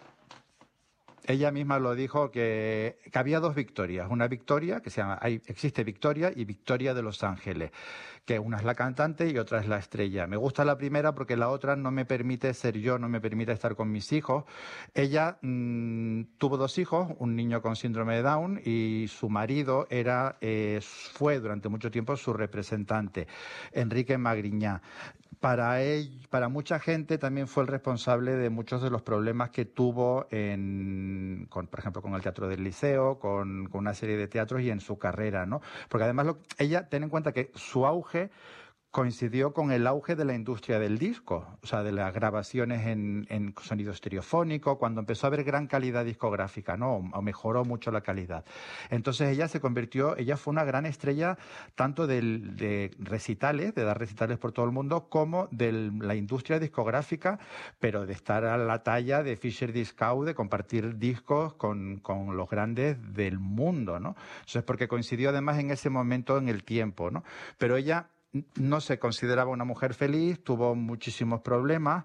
Ella misma lo dijo, que, que había dos Victorias. Una Victoria, que se llama, hay, existe Victoria y Victoria de Los Ángeles, que una es la cantante y otra es la estrella. Me gusta la primera porque la otra no me permite ser yo, no me permite estar con mis hijos. Ella mmm, tuvo dos hijos, un niño con síndrome de Down, y su marido era, eh, fue durante mucho tiempo su representante, Enrique Magriñá. Para él, para mucha gente también fue el responsable de muchos de los problemas que tuvo, en, con, por ejemplo, con el Teatro del Liceo, con, con una serie de teatros y en su carrera, ¿no? Porque además lo, ella, ten en cuenta que su auge coincidió con el auge de la industria del disco, o sea, de las grabaciones en, en sonido estereofónico, cuando empezó a haber gran calidad discográfica, ¿no? O mejoró mucho la calidad. Entonces ella se convirtió, ella fue una gran estrella tanto del, de recitales, de dar recitales por todo el mundo, como de la industria discográfica, pero de estar a la talla de Fisher Discount, de compartir discos con, con los grandes del mundo, ¿no? Eso es porque coincidió además en ese momento en el tiempo, ¿no? Pero ella no se consideraba una mujer feliz, tuvo muchísimos problemas.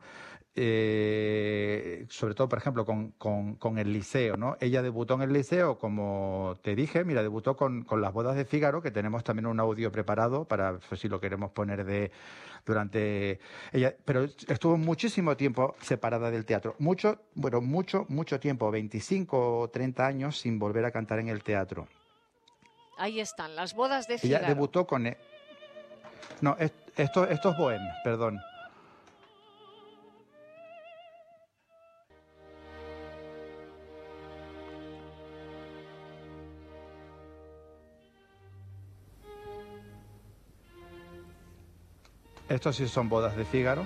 Eh, sobre todo, por ejemplo, con, con, con el Liceo, ¿no? Ella debutó en el Liceo, como te dije, mira, debutó con, con Las bodas de Fígaro, que tenemos también un audio preparado para, pues, si lo queremos poner de durante ella, pero estuvo muchísimo tiempo separada del teatro, mucho, bueno, mucho, mucho tiempo, veinticinco o treinta años sin volver a cantar en el teatro. Ahí están, Las bodas de Fígaro. Ella debutó con, no, esto, esto es Bohème, perdón. Estos sí son bodas de Fígaro.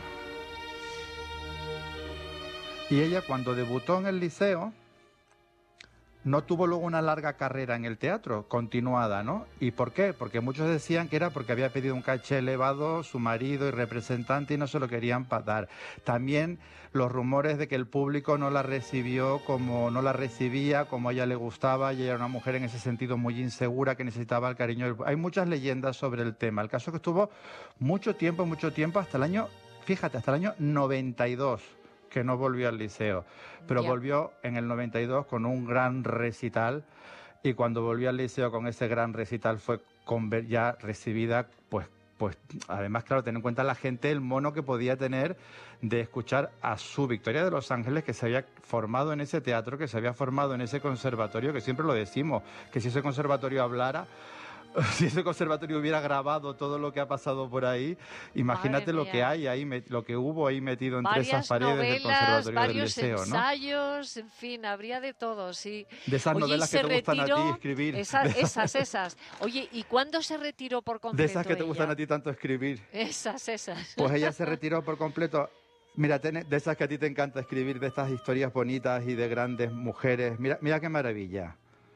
Y ella, cuando debutó en el Liceo, no tuvo luego una larga carrera en el teatro, continuada, ¿no? ¿Y por qué? Porque muchos decían que era porque había pedido un caché elevado su marido y representante y no se lo querían dar. También los rumores de que el público no la recibió como no la recibía, como a ella le gustaba, y ella era una mujer en ese sentido muy insegura que necesitaba el cariño del... Hay muchas leyendas sobre el tema. El caso es que estuvo mucho tiempo, mucho tiempo, hasta el año, fíjate, hasta el año noventa y dos, que no volvió al Liceo, pero yeah. volvió en el noventa y dos con un gran recital, y cuando volvió al Liceo con ese gran recital fue ya recibida, pues, pues además, claro, ten en cuenta la gente, el mono que podía tener de escuchar a su Victoria de los Ángeles, que se había formado en ese teatro, que se había formado en ese conservatorio, que siempre lo decimos, que si ese conservatorio hablara, si ese conservatorio hubiera grabado todo lo que ha pasado por ahí, imagínate lo que hay ahí, lo que hubo ahí metido entre varias esas paredes novelas, del conservatorio del varios Liceo, ensayos, ¿no? En fin, habría de todo, sí. De esas Oye, novelas que te retiró, gustan a ti escribir. Esa, esas, esas. Oye, ¿y cuándo se retiró por completo? De esas que te ella? gustan a ti tanto escribir. Esas, esas. Pues ella se retiró por completo. Mira, de esas que a ti te encanta escribir, de estas historias bonitas y de grandes mujeres. Mira, mira qué maravilla.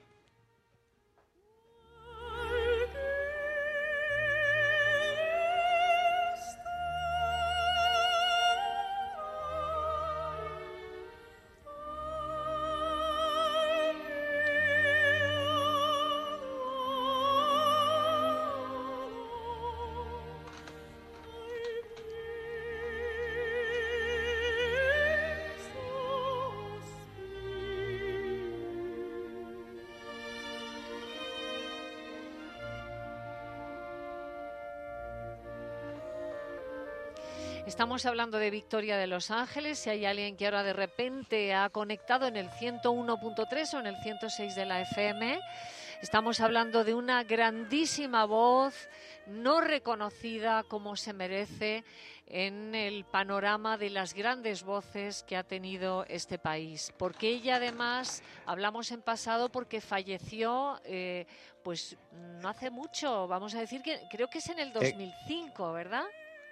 Estamos hablando de Victoria de los Ángeles. Si hay alguien que ahora de repente ha conectado en el ciento uno punto tres o en el ciento seis de la F M, estamos hablando de una grandísima voz no reconocida como se merece en el panorama de las grandes voces que ha tenido este país. Porque ella, además, hablamos en pasado porque falleció eh, pues no hace mucho, vamos a decir que creo que es en el dos mil cinco, ¿verdad?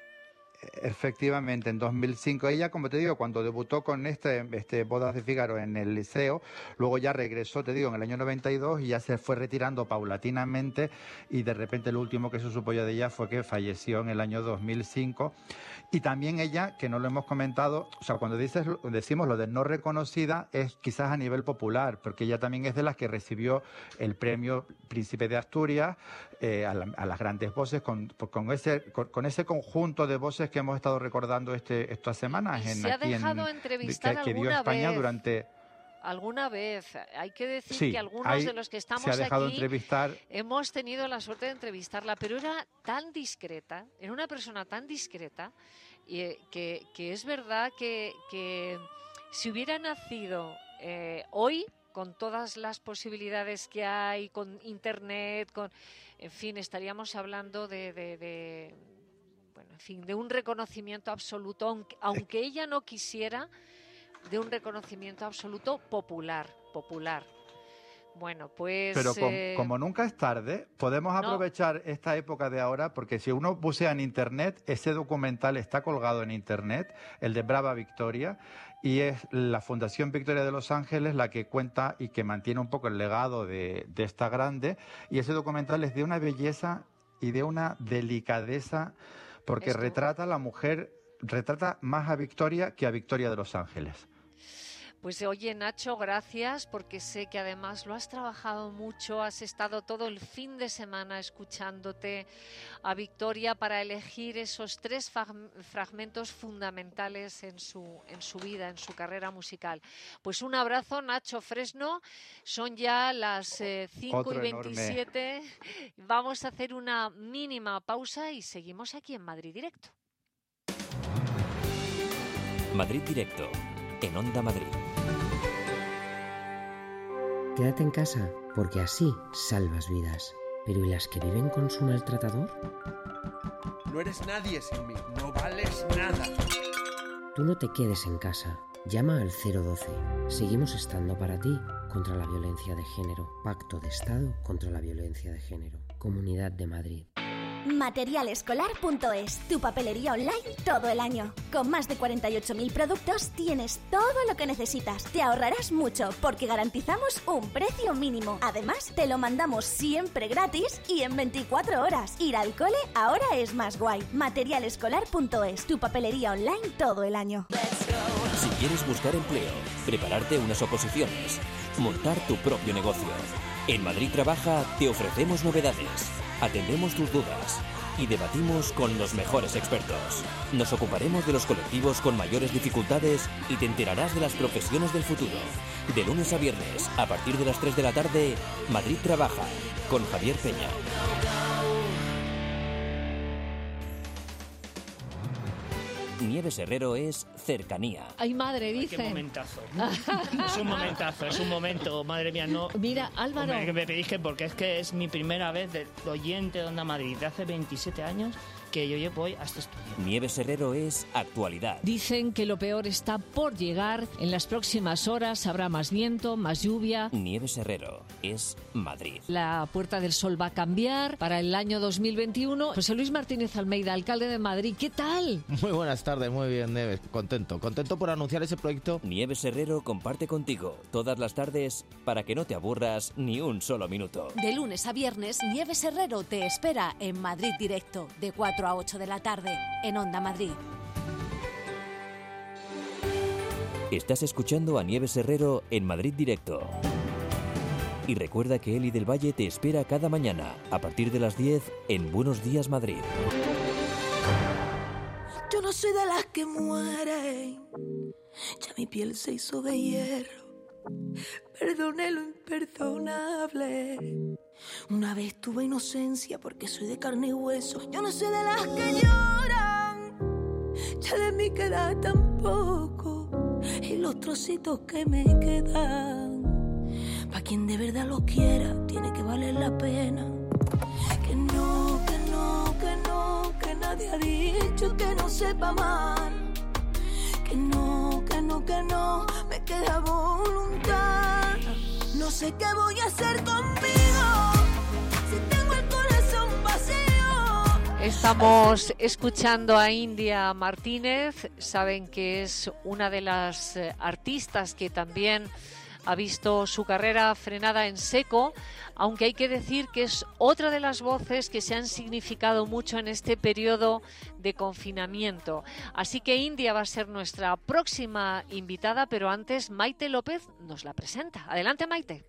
Efectivamente, en dos mil cinco. Ella, como te digo, cuando debutó con este, este Bodas de Fígaro en el Liceo, luego ya regresó, te digo, en el año noventa y dos y ya se fue retirando paulatinamente, y de repente lo último que se supo ya de ella fue que falleció en el año dos mil cinco. Y también ella, que no lo hemos comentado, o sea, cuando dices, decimos lo de no reconocida, es quizás a nivel popular, porque ella también es de las que recibió el premio Príncipe de Asturias eh, a, la, a las grandes voces, con, con, ese, con, con ese conjunto de voces que hemos estado recordando este, estas semanas. ¿Y en, se ha aquí dejado en, entrevistar que, que dio alguna España vez? durante... Alguna vez. Hay que decir sí, que algunos hay, de los que estamos se ha dejado aquí entrevistar... hemos tenido la suerte de entrevistarla, pero era tan discreta, era una persona tan discreta, y, que, que es verdad que, que si hubiera nacido eh, hoy, con todas las posibilidades que hay, con internet, con, en fin, estaríamos hablando de, de, de bueno, en fin, de un reconocimiento absoluto, aunque, aunque ella no quisiera, de un reconocimiento absoluto popular, popular. Bueno, pues... Pero com, eh, como nunca es tarde, podemos no. aprovechar esta época de ahora, porque si uno busca en Internet, ese documental está colgado en Internet, el de Brava Victoria, y es la Fundación Victoria de los Ángeles la que cuenta y que mantiene un poco el legado de, de esta grande, y ese documental es de una belleza y de una delicadeza, porque Esto. retrata a la mujer, retrata más a Victoria que a Victoria de los Ángeles. Pues oye, Nacho, gracias, porque sé que además lo has trabajado mucho, has estado todo el fin de semana escuchándote a Victoria para elegir esos tres fragmentos fundamentales en su, en su vida, en su carrera musical. Pues un abrazo, Nacho Fresno. Son ya las eh, cinco y veintisiete. Enorme. Vamos a hacer una mínima pausa y seguimos aquí en Madrid Directo. Madrid Directo, en Onda Madrid. Quédate en casa, porque así salvas vidas. ¿Pero y las que viven con su maltratador? No eres nadie sin mí, no vales nada. Tú no te quedes en casa. Llama al cero doce. Seguimos estando para ti contra la violencia de género. Pacto de Estado contra la violencia de género. Comunidad de Madrid. material escolar punto es, tu papelería online todo el año. Con más de cuarenta y ocho mil productos tienes todo lo que necesitas. Te ahorrarás mucho porque garantizamos un precio mínimo. Además, te lo mandamos siempre gratis y en veinticuatro horas. Ir al cole ahora es más guay. material escolar punto es, tu papelería online todo el año. Si quieres buscar empleo, prepararte unas oposiciones, montar tu propio negocio, en Madrid Trabaja te ofrecemos novedades. Atendemos tus dudas y debatimos con los mejores expertos. Nos ocuparemos de los colectivos con mayores dificultades y te enterarás de las profesiones del futuro. De lunes a viernes, a partir de las tres de la tarde, Madrid Trabaja, con Javier Peña. Nieves Herrero es cercanía. Ay, madre, Ay, dicen. qué momentazo. Es un momentazo, es un momento, madre mía, no. Mira, Álvaro. Me, me pedís que porque es que es mi primera vez de oyente de Onda Madrid, de hace veintisiete años que yo voy a este estudio. Nieves Herrero es actualidad. Dicen que lo peor está por llegar. En las próximas horas habrá más viento, más lluvia. Nieves Herrero es Madrid. La Puerta del Sol va a cambiar para el año dos mil veintiuno. José Luis Martínez Almeida, alcalde de Madrid, ¿qué tal? Muy buenas tardes, muy bien, Nieves. Contento, contento por anunciar ese proyecto. Nieves Herrero comparte contigo todas las tardes para que no te aburras ni un solo minuto. De lunes a viernes, Nieves Herrero te espera en Madrid Directo, de cuatro a ocho de la tarde, en Onda Madrid. Estás escuchando a Nieves Herrero en Madrid Directo. Y recuerda que Eli del Valle te espera cada mañana, a partir de las diez, en Buenos Días Madrid. Yo no soy de las que mueren, ya mi piel se hizo de hierro. Perdone lo imperdonable. Una vez tuve inocencia porque soy de carne y hueso. Yo no soy de las que lloran, ya de mí queda tan poco. Y los trocitos que me quedan, pa' quien de verdad lo quiera, tiene que valer la pena. Que no, que no, que no, que nadie ha dicho que no sepa amar. Que no, que no, que no, me queda voluntad. No sé qué voy a hacer conmigo si tengo el corazón vacío. Estamos escuchando a India Martínez. Saben que es una de las eh, artistas que también ha visto su carrera frenada en seco, aunque hay que decir que es otra de las voces que se han significado mucho en este periodo de confinamiento. Así que India va a ser nuestra próxima invitada, pero antes Maite López nos la presenta. Adelante, Maite.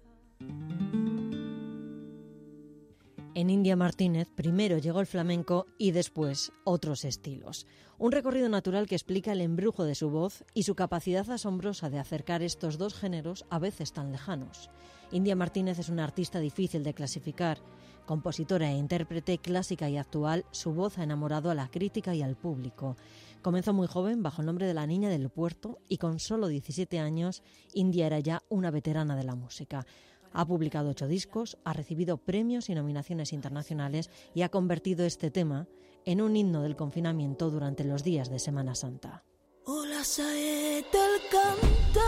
En India Martínez primero llegó el flamenco y después otros estilos. Un recorrido natural que explica el embrujo de su voz y su capacidad asombrosa de acercar estos dos géneros a veces tan lejanos. India Martínez es una artista difícil de clasificar. Compositora e intérprete clásica y actual, su voz ha enamorado a la crítica y al público. Comenzó muy joven bajo el nombre de La Niña del Puerto y con solo diecisiete años, India era ya una veterana de la música. Ha publicado ocho discos, ha recibido premios y nominaciones internacionales y ha convertido este tema en un himno del confinamiento durante los días de Semana Santa. Hola, saeta el canta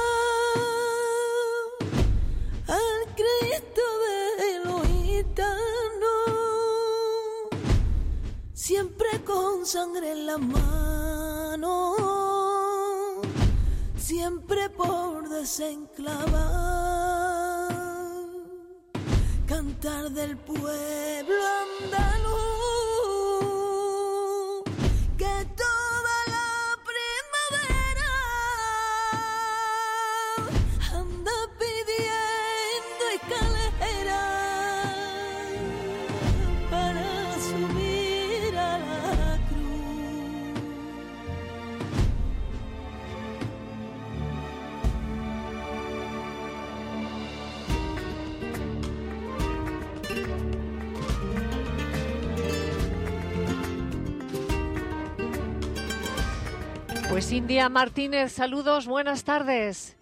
al Cristo de los gitanos, siempre con sangre en la mano, siempre por desenclavar. Cantar del pueblo andaluz, que toda la primavera Pues India Martínez, saludos, buenas tardes.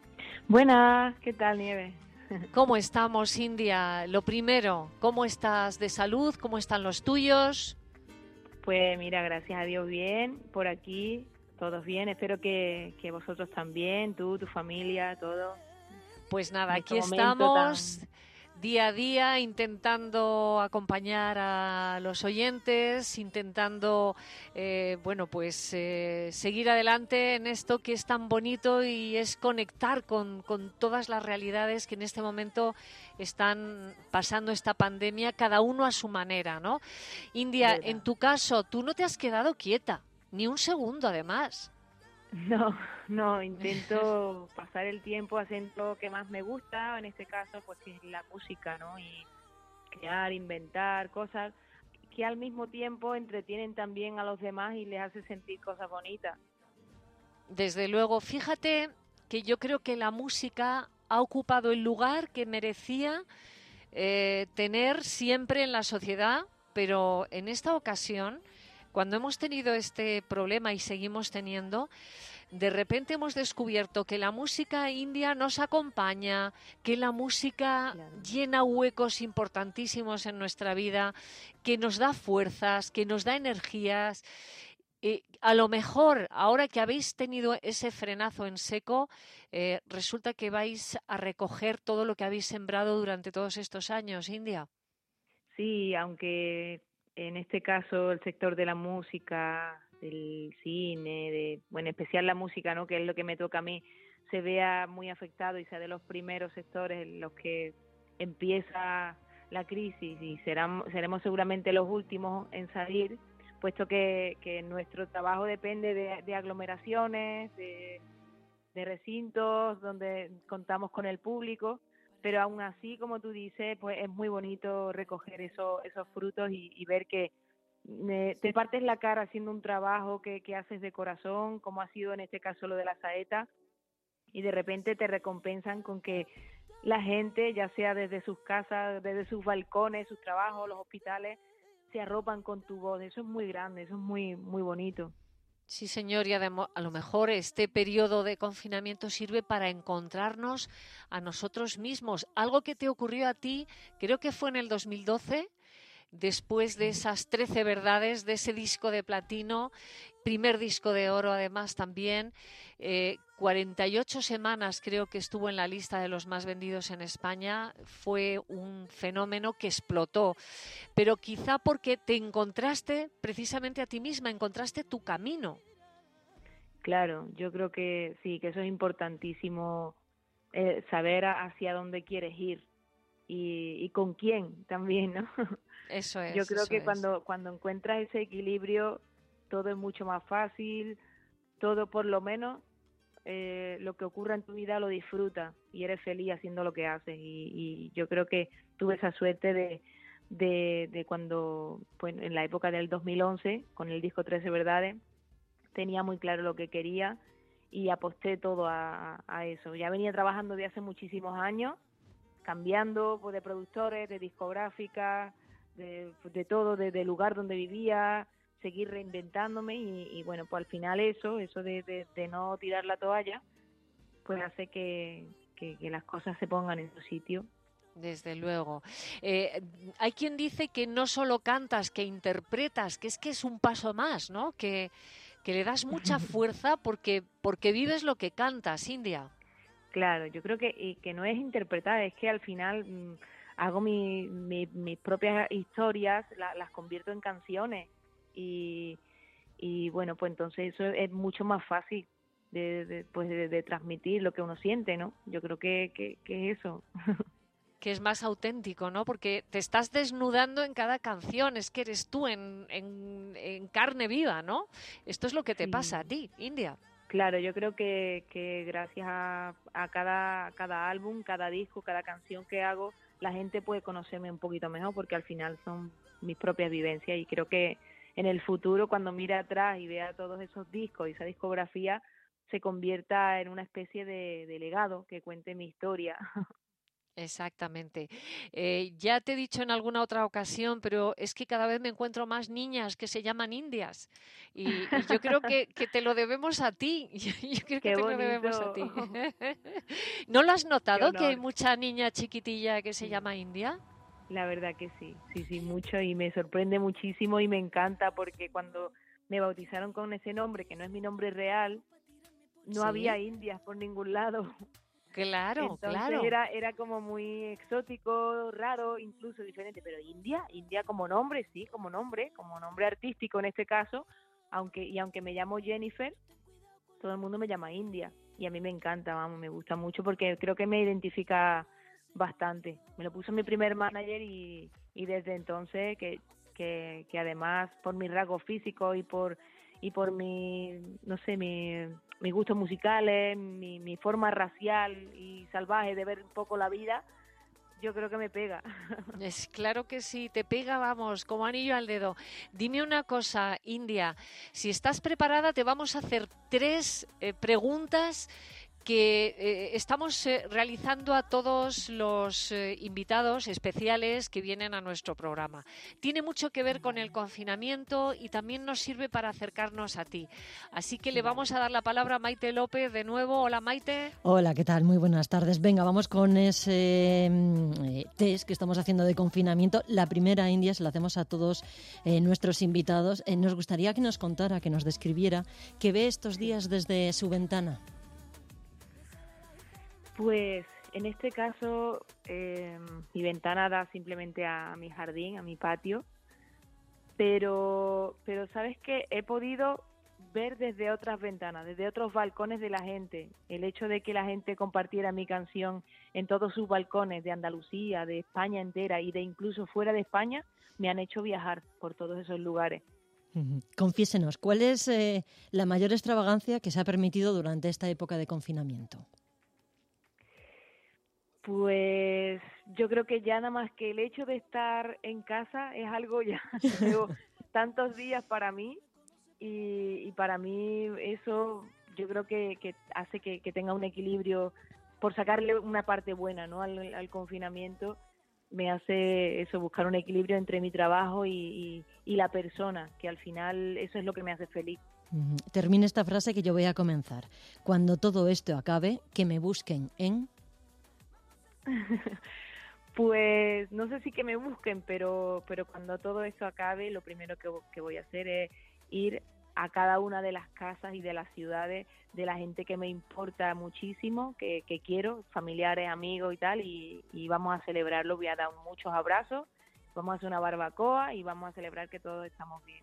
Buenas, ¿qué tal, Nieve? ¿Cómo estamos, India? Lo primero, ¿cómo estás de salud? ¿Cómo están los tuyos? Pues mira, gracias a Dios bien, por aquí, todos bien. Espero que, que vosotros también, tú, tu familia, todo. Pues nada, En aquí este estamos momento día a día intentando acompañar a los oyentes, intentando, eh, bueno, pues eh, seguir adelante en esto que es tan bonito y es conectar con, con todas las realidades que en este momento están pasando esta pandemia, cada uno a su manera, ¿no? India, Verdad. en tu caso, tú no te has quedado quieta, ni un segundo además. No, no, intento pasar el tiempo haciendo lo que más me gusta, en este caso, pues que es la música, ¿no? Y crear, inventar cosas que al mismo tiempo entretienen también a los demás y les hace sentir cosas bonitas. Desde luego, fíjate que yo creo que la música ha ocupado el lugar que merecía eh, tener siempre en la sociedad, pero en esta ocasión, cuando hemos tenido este problema y seguimos teniendo, de repente hemos descubierto que la música india nos acompaña, que la música claro. llena huecos importantísimos en nuestra vida, que nos da fuerzas, que nos da energías. Eh, a lo mejor, ahora que habéis tenido ese frenazo en seco, eh, resulta que vais a recoger todo lo que habéis sembrado durante todos estos años, India. Sí, aunque en este caso el sector de la música, del cine, de, bueno, en especial la música, ¿no?, que es lo que me toca a mí, se vea muy afectado y sea de los primeros sectores en los que empieza la crisis y serán, seremos seguramente los últimos en salir, puesto que, que nuestro trabajo depende de, de aglomeraciones, de, de recintos donde contamos con el público, pero aún así, como tú dices, pues es muy bonito recoger eso, esos frutos y, y ver que eh, te partes la cara haciendo un trabajo que, que haces de corazón, como ha sido en este caso lo de la saeta, y de repente te recompensan con que la gente, ya sea desde sus casas, desde sus balcones, sus trabajos, los hospitales, se arropan con tu voz. Eso es muy grande, eso es muy, muy bonito. Sí, señor, y además, a lo mejor este periodo de confinamiento sirve para encontrarnos a nosotros mismos. Algo que te ocurrió a ti, creo que fue en el dos mil doce, después de esas trece verdades, de ese disco de platino, primer disco de oro además también, eh, cuarenta y ocho semanas creo que estuvo en la lista de los más vendidos en España, fue un fenómeno que explotó, pero quizá porque te encontraste precisamente a ti misma, encontraste tu camino. Claro, yo creo que sí, que eso es importantísimo, eh, saber hacia dónde quieres ir y, y con quién también, ¿no? Eso es. Yo creo eso que es. cuando cuando encuentras ese equilibrio, todo es mucho más fácil, todo por lo menos eh, lo que ocurra en tu vida lo disfrutas y eres feliz haciendo lo que haces. Y, y yo creo que tuve esa suerte de, de, de cuando, pues en la época del dos mil once, con el disco trece verdades, tenía muy claro lo que quería y aposté todo a, a eso. Ya venía trabajando de hace muchísimos años, cambiando pues, de productores, de discográficas, de, de todo, de, de lugar donde vivía, seguir reinventándome y, y bueno, pues al final eso, eso de, de, de no tirar la toalla, pues hace que, que, que las cosas se pongan en su sitio. Desde luego. Eh, hay quien dice que no solo cantas, que interpretas, que es que es un paso más, ¿no? Que, que le das mucha fuerza porque, porque vives lo que cantas, India. Claro, yo creo que, y que no es interpretar, es que al final mmm, hago mi, mi, mis propias historias, la, las convierto en canciones y, y bueno, pues entonces eso es mucho más fácil de, de, pues de, de transmitir lo que uno siente, ¿no? Yo creo que, que, que es eso. Que es más auténtico, ¿no? Porque te estás desnudando en cada canción, es que eres tú en, en, en carne viva, ¿no? Esto es lo que te Sí. pasa a ti, India. Claro, yo creo que, que gracias a, a cada, cada álbum, cada disco, cada canción que hago, la gente puede conocerme un poquito mejor porque al final son mis propias vivencias y creo que en el futuro cuando mire atrás y vea todos esos discos y esa discografía se convierta en una especie de, de legado que cuente mi historia. Exactamente. Eh, ya te he dicho en alguna otra ocasión, pero es que cada vez me encuentro más niñas que se llaman indias. Y, y yo creo que, que te lo debemos a ti. Yo creo que Qué te bonito. lo debemos a ti. ¿No lo has notado que hay mucha niña chiquitilla que se llama India? La verdad que sí, sí, sí, mucho, y me sorprende muchísimo y me encanta porque cuando me bautizaron con ese nombre, que no es mi nombre real, no Sí. había indias por ningún lado. Claro, Entonces claro. era era como muy exótico, raro, incluso diferente, pero India, India como nombre, sí, como nombre, como nombre artístico en este caso, aunque y aunque me llamo Jennifer, todo el mundo me llama India y a mí me encanta, vamos, me gusta mucho porque creo que me identifica bastante. Me lo puso mi primer manager y, y desde entonces que, que, que además por mis rasgos físicos y por y por mi, no sé, mi, mis gustos musicales, mi, mi forma racial y salvaje de ver un poco la vida, yo creo que me pega. Es claro que sí, te pega, vamos, como anillo al dedo. Dime una cosa, India, si estás preparada te vamos a hacer tres eh, preguntas que eh, estamos eh, realizando a todos los eh, invitados especiales que vienen a nuestro programa. Tiene mucho que ver con el confinamiento y también nos sirve para acercarnos a ti. Así que le vamos a dar la palabra a Maite López de nuevo. Hola, Maite. Hola, ¿qué tal? Muy buenas tardes. Venga, vamos con ese eh, test que estamos haciendo de confinamiento. La primera, India, se la hacemos a todos eh, nuestros invitados. Eh, nos gustaría que nos contara, que nos describiera qué ve estos días desde su ventana. Pues en este caso eh, mi ventana da simplemente a mi jardín, a mi patio, pero, pero sabes que he podido ver desde otras ventanas, desde otros balcones de la gente, el hecho de que la gente compartiera mi canción en todos sus balcones de Andalucía, de España entera y de incluso fuera de España, me han hecho viajar por todos esos lugares. Uh-huh. Confiésenos, ¿cuál es eh, la mayor extravagancia que se ha permitido durante esta época de confinamiento? Pues yo creo que ya nada más que el hecho de estar en casa es algo ya, llevo tantos días para mí y, y para mí eso yo creo que, que hace que, que tenga un equilibrio, por sacarle una parte buena, ¿no? al, al confinamiento, me hace eso, buscar un equilibrio entre mi trabajo y, y, y la persona, que al final eso es lo que me hace feliz. Uh-huh. Termine esta frase que yo voy a comenzar. Cuando todo esto acabe, que me busquen en... Pues no sé si que me busquen, pero pero cuando todo esto acabe, lo primero que, que voy a hacer es ir a cada una de las casas y de las ciudades de la gente que me importa muchísimo, que, que quiero, familiares, amigos y tal, y, y vamos a celebrarlo. Voy a dar muchos abrazos, vamos a hacer una barbacoa y vamos a celebrar que todos estamos bien.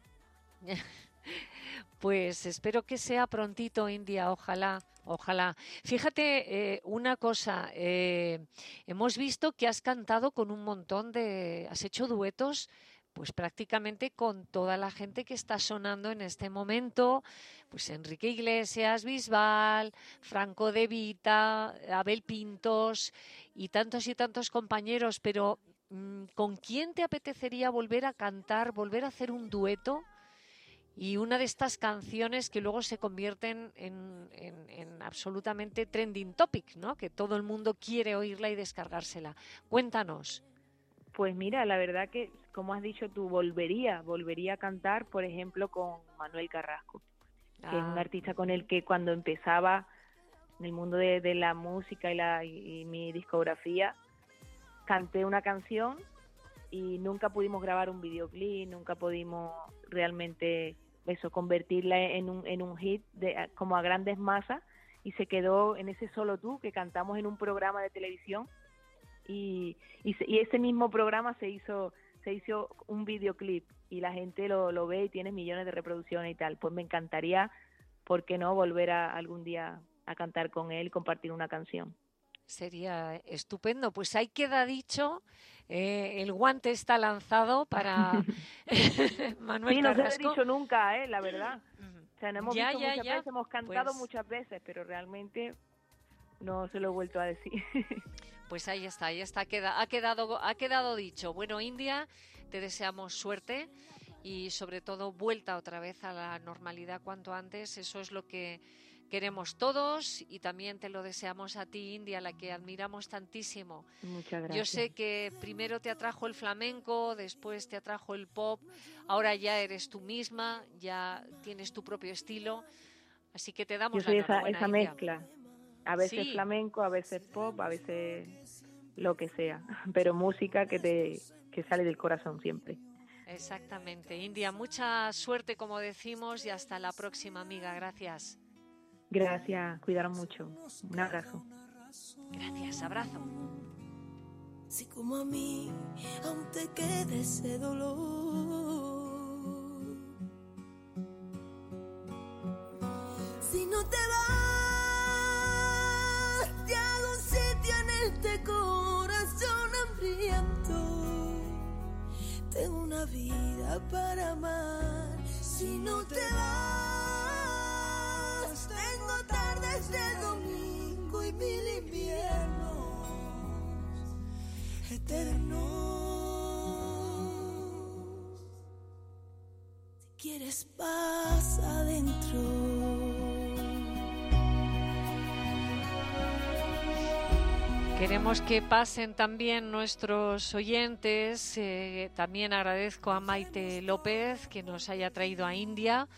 Pues espero que sea prontito, India, ojalá, ojalá. Fíjate, eh, una cosa, eh, hemos visto que has cantado con un montón de... has hecho duetos pues prácticamente con toda la gente que está sonando en este momento, pues Enrique Iglesias, Bisbal, Franco De Vita, Abel Pintos y tantos y tantos compañeros, pero ¿con quién te apetecería volver a cantar, volver a hacer un dueto? Y una de estas canciones que luego se convierten en, en, en absolutamente trending topic, ¿no? Que todo el mundo quiere oírla y descargársela. Cuéntanos. Pues mira, la verdad que, como has dicho tú, volvería, volvería a cantar, por ejemplo, con Manuel Carrasco, ah. que es un artista con el que cuando empezaba en el mundo de, de la música y, la, y, y mi discografía, canté una canción y nunca pudimos grabar un videoclip, nunca pudimos realmente eso, convertirla en un, en un hit de, como a grandes masas, y se quedó en ese Solo Tú que cantamos en un programa de televisión y, y, y ese mismo programa se hizo se hizo un videoclip y la gente lo, lo ve y tiene millones de reproducciones y tal. Pues me encantaría, ¿por qué no?, volver a algún día a cantar con él y compartir una canción. Sería estupendo. Pues ahí queda dicho, eh, el guante está lanzado para Manuel sí, no Carrasco. se lo he dicho nunca, eh, la verdad. O sea, no hemos ya, visto ya, muchas ya. veces, hemos cantado pues... muchas veces, pero realmente no se lo he vuelto a decir. Pues ahí está, ahí está, queda, ha quedado, ha quedado dicho. Bueno, India, te deseamos suerte y sobre todo vuelta otra vez a la normalidad cuanto antes. Eso es lo que queremos todos y también te lo deseamos a ti, India, a la que admiramos tantísimo. Muchas gracias. Yo sé que primero te atrajo el flamenco, después te atrajo el pop, ahora ya eres tú misma, ya tienes tu propio estilo, así que te damos Yo soy la esa, enhorabuena, esa India. mezcla, a veces Sí. flamenco, a veces pop, a veces lo que sea, pero música que te que sale del corazón siempre. Exactamente. India, mucha suerte, como decimos, y hasta la próxima, amiga. Gracias. Gracias, cuidaron mucho. Un abrazo. Gracias, abrazo. Si como a mí aún te queda ese dolor, si no te vas, te hago un sitio en este corazón hambriento. Tengo una vida para amar. Si no te vas, tengo tardes de domingo y mil inviernos eternos. Si quieres, pasa adentro. Queremos que pasen también nuestros oyentes. Eh, también agradezco a Maite López que nos haya traído a India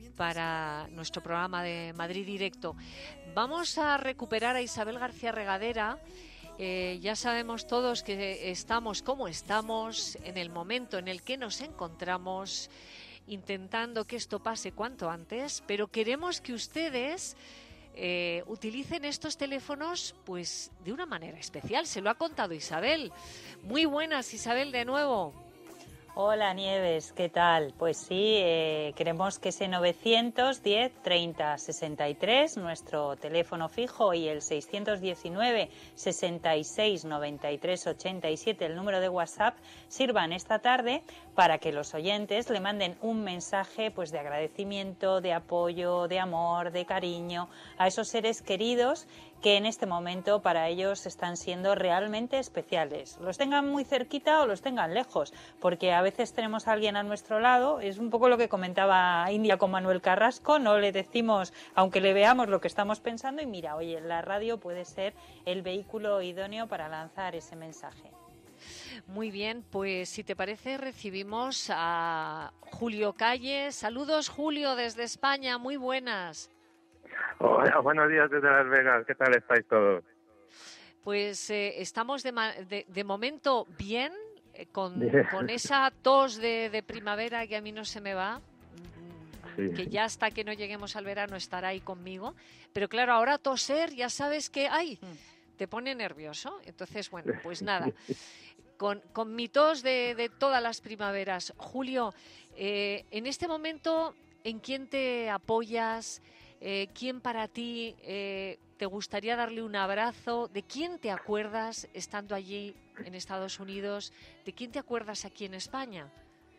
para nuestro programa de Madrid Directo. Vamos a recuperar a Isabel García Regadera. Eh, ya sabemos todos que estamos como estamos, en el momento en el que nos encontramos, intentando que esto pase cuanto antes, pero queremos que ustedes Eh, utilicen estos teléfonos pues de una manera especial. Se lo ha contado Isabel. Muy buenas, Isabel, de nuevo. Hola Nieves, ¿qué tal? Pues sí, eh, queremos que ese novecientos diez treinta sesenta y tres, nuestro teléfono fijo, y el seiscientos diecinueve sesenta y seis noventa y tres ochenta y siete, el número de WhatsApp, sirvan esta tarde para que los oyentes le manden un mensaje pues de agradecimiento, de apoyo, de amor, de cariño a esos seres queridos que en este momento para ellos están siendo realmente especiales. Los tengan muy cerquita o los tengan lejos, porque a veces tenemos a alguien a nuestro lado. Es un poco lo que comentaba India con Manuel Carrasco, no le decimos, aunque le veamos, lo que estamos pensando, y mira, oye, la radio puede ser el vehículo idóneo para lanzar ese mensaje. Muy bien, pues si te parece recibimos a Julio Calle. Saludos, Julio, desde España, muy buenas. Hola, buenos días desde Las Vegas, ¿qué tal estáis todos? Pues eh, estamos de, de, de momento bien, eh, con, Bien. con esa tos de, de primavera que a mí no se me va, Sí. que ya hasta que no lleguemos al verano estará ahí conmigo, pero claro, ahora toser, ya sabes que, ay, te pone nervioso, entonces bueno, pues nada, con, con mi tos de, de todas las primaveras. Julio, eh, en este momento, ¿en quién te apoyas? Eh, ¿Quién para ti eh, te gustaría darle un abrazo? ¿De quién te acuerdas estando allí en Estados Unidos? ¿De quién te acuerdas aquí en España?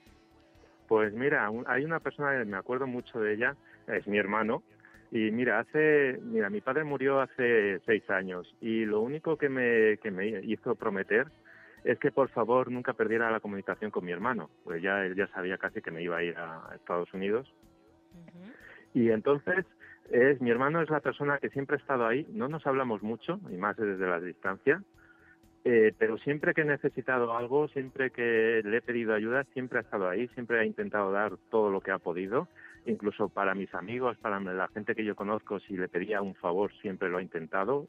Pues mira, un- hay una persona que me acuerdo mucho de ella, es mi hermano, y mira, hace, mira, mi padre murió hace seis años, y lo único que me, que me hizo prometer es que por favor nunca perdiera la comunicación con mi hermano, pues ya él ya sabía casi que me iba a ir a Estados Unidos. Y entonces, es mi hermano es la persona que siempre ha estado ahí. No nos hablamos mucho, y más desde la distancia, eh, pero siempre que he necesitado algo, siempre que le he pedido ayuda, siempre ha estado ahí, siempre ha intentado dar todo lo que ha podido, incluso para mis amigos, para la gente que yo conozco, si le pedía un favor, siempre lo ha intentado.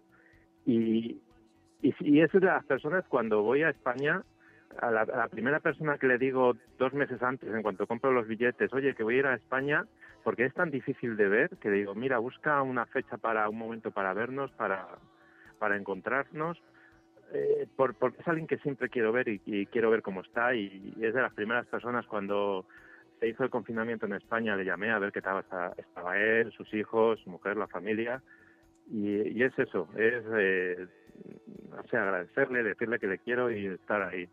Y, y, y es de las personas, cuando voy a España, a la, a la primera persona que le digo dos meses antes, en cuanto compro los billetes, oye, que voy a ir a España, porque es tan difícil de ver, que le digo, mira, busca una fecha para un momento para vernos, para, para encontrarnos, eh, por, porque es alguien que siempre quiero ver y, y quiero ver cómo está, y, y es de las primeras personas. Cuando se hizo el confinamiento en España, le llamé a ver qué tal estaba, estaba él, sus hijos, su mujer, la familia, y, y es eso, es eh, o sea, agradecerle, decirle que le quiero y estar ahí.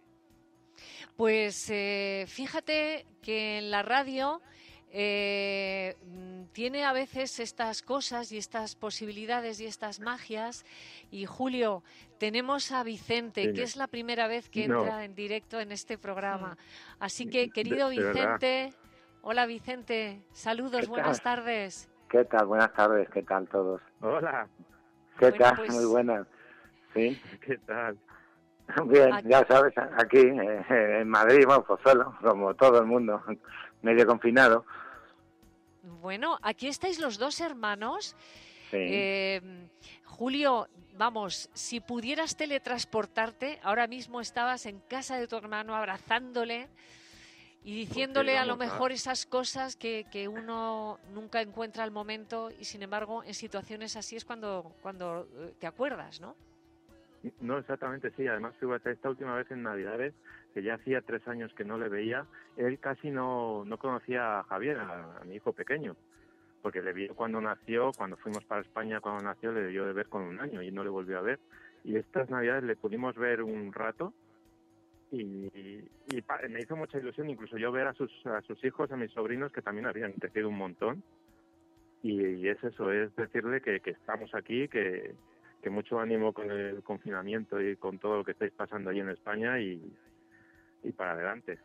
Pues eh, fíjate que en la radio eh, mm, tiene a veces estas cosas y estas posibilidades y estas magias. Y Julio, tenemos a Vicente, Dime. que es la primera vez que No. entra en directo en este programa. Así que, querido de verdad. Vicente, hola Vicente, saludos, ¿Qué buenas tal? tardes. ¿Qué tal? Buenas tardes, ¿qué tal todos? Hola. ¿Qué Bueno, tal? pues- Muy buenas. Sí. ¿Qué tal? Bien, Aquí- ya sabes, aquí eh, en Madrid, bueno, pues solo, como todo el mundo, medio confinado. Bueno, aquí estáis los dos hermanos. Sí. Eh, Julio, vamos, si pudieras teletransportarte, ahora mismo estabas en casa de tu hermano abrazándole y diciéndole a lo vamos a- mejor esas cosas que, que uno nunca encuentra al momento y sin embargo en situaciones así es cuando, cuando eh, te acuerdas, ¿no? No, exactamente, sí. Además, fíjate, esta última vez en Navidades, que ya hacía tres años que no le veía, él casi no, no conocía a Javier, a, a mi hijo pequeño, porque le vio cuando nació, cuando fuimos para España, cuando nació, le debió de ver con un año y no le volvió a ver. Y estas Navidades le pudimos ver un rato y, y pa- me hizo mucha ilusión incluso yo ver a sus, a sus hijos, a mis sobrinos, que también habían crecido un montón. Y, y es eso, es decirle que, que estamos aquí, que, que mucho ánimo con el confinamiento y con todo lo que estáis pasando ahí en España y, y para adelante.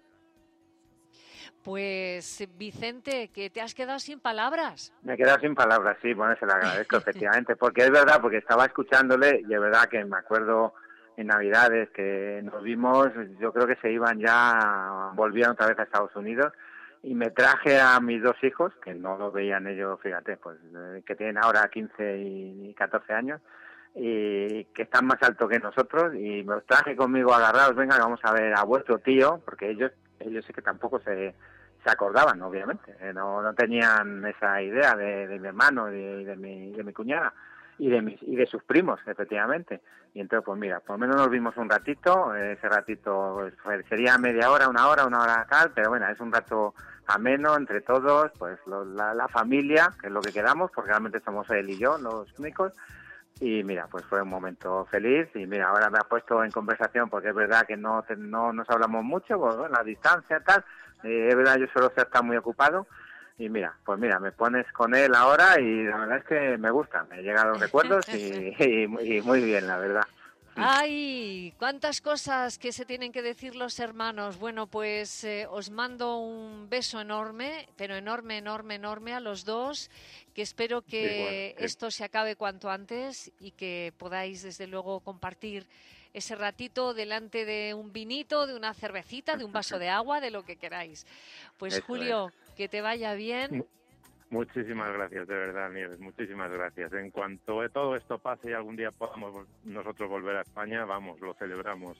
Pues Vicente, que te has quedado sin palabras. Me he quedado sin palabras, sí, bueno, se lo agradezco efectivamente, porque es verdad, porque estaba escuchándole y es verdad que me acuerdo en Navidades que nos vimos, yo creo que se iban ya, volvían otra vez a Estados Unidos y me traje a mis dos hijos, que no lo veían ellos, fíjate, pues eh, que tienen ahora quince y catorce años, y que están más altos que nosotros, y me los traje conmigo agarrados, venga, vamos a ver a vuestro tío, porque ellos ellos sí que tampoco se, se acordaban, obviamente, eh, no, no tenían esa idea de, de mi hermano y de, de, mi, de mi cuñada y de mis y de sus primos, efectivamente. Y entonces, pues mira, por lo menos nos vimos un ratito, eh, ese ratito pues, fue- sería media hora, una hora, una hora tal, pero bueno, es un rato ameno entre todos, pues lo- la, la familia, que es lo que quedamos, porque realmente somos él y yo los únicos. Y mira, pues fue un momento feliz y mira, ahora me ha puesto en conversación porque es verdad que no te- no nos hablamos mucho, pues bueno, la distancia tal, eh, es verdad yo suelo estar muy ocupado y mira, pues mira, me pones con él ahora y la verdad es que me gusta, me llegan los recuerdos y, y, y muy bien, la verdad. ¡Ay! ¡Cuántas cosas que se tienen que decir los hermanos! Bueno, pues eh, os mando un beso enorme, pero enorme, enorme, enorme a los dos, que espero que Igual, sí. esto se acabe cuanto antes y que podáis, desde luego, compartir ese ratito delante de un vinito, de una cervecita, de un vaso de agua, de lo que queráis. Pues Eso Julio, que te vaya bien. Muchísimas gracias, de verdad, Nieves, muchísimas gracias. En cuanto todo esto pase y algún día podamos vol- nosotros volver a España, vamos, lo celebramos.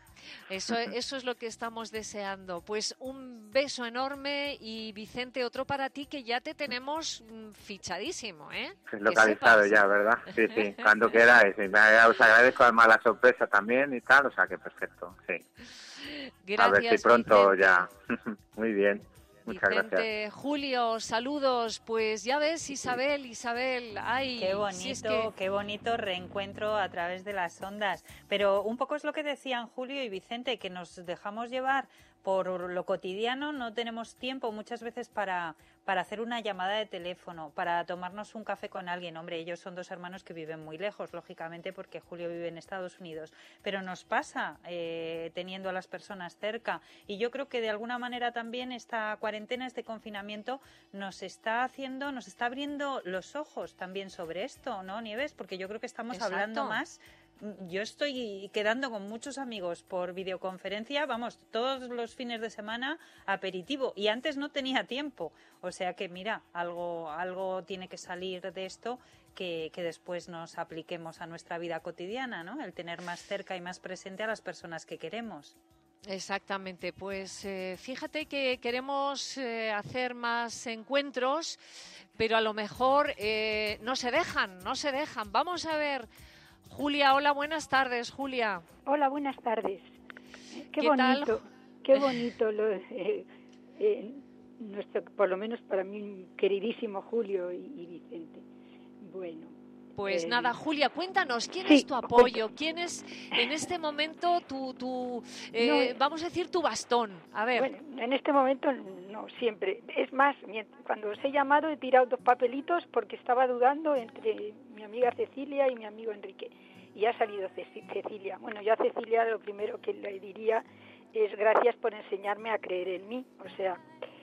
Eso, eso es lo que estamos deseando. Pues un beso enorme y Vicente, otro para ti que ya te tenemos mm, fichadísimo, ¿eh? Que Localizado sepas. ya, ¿verdad? Sí, sí, cuando queráis. Y me- os agradezco además la sorpresa también y tal, o sea que perfecto, sí. Gracias, a ver si pronto Vicente. ya. Muy bien, muchas Vicente, gracias. Julio, saludos. Pues ya ves, Isabel, Isabel, ay, Qué bonito, si es que... qué bonito reencuentro a través de las ondas. Pero un poco es lo que decían Julio y Vicente, que nos dejamos llevar por lo cotidiano, no tenemos tiempo muchas veces para, para hacer una llamada de teléfono, para tomarnos un café con alguien. Hombre, ellos son dos hermanos que viven muy lejos, lógicamente, porque Julio vive en Estados Unidos. Pero nos pasa eh, teniendo a las personas cerca. Y yo creo que de alguna manera también esta cuarentena, este confinamiento, nos está haciendo, nos está abriendo los ojos también sobre esto, ¿no, Nieves? Porque yo creo que estamos Exacto. hablando más. Yo estoy quedando con muchos amigos por videoconferencia, vamos, todos los fines de semana aperitivo, y antes no tenía tiempo. O sea que mira, algo, algo tiene que salir de esto que, que después nos apliquemos a nuestra vida cotidiana, ¿no? El tener más cerca y más presente a las personas que queremos. Exactamente, pues eh, fíjate que queremos eh, hacer más encuentros, pero a lo mejor eh, no se dejan, no se dejan. Vamos a ver, Julia, hola, buenas tardes, Julia. Hola, buenas tardes. Qué, ¿Qué bonito, tal? qué bonito, lo, eh, eh, nuestro, por lo menos para mí, queridísimo Julio y, y Vicente. Bueno. Pues eh, nada, Julia, cuéntanos, ¿quién sí, es tu apoyo? ¿Quién es en este momento tu, tu eh, No, eh, vamos a decir, tu bastón? A ver. Bueno, en este momento no, siempre. Es más, mient- cuando os he llamado he tirado dos papelitos porque estaba dudando entre mi amiga Cecilia y mi amigo Enrique. Y ha salido Ceci- Cecilia. Bueno, yo a Cecilia lo primero que le diría es gracias por enseñarme a creer en mí. O sea,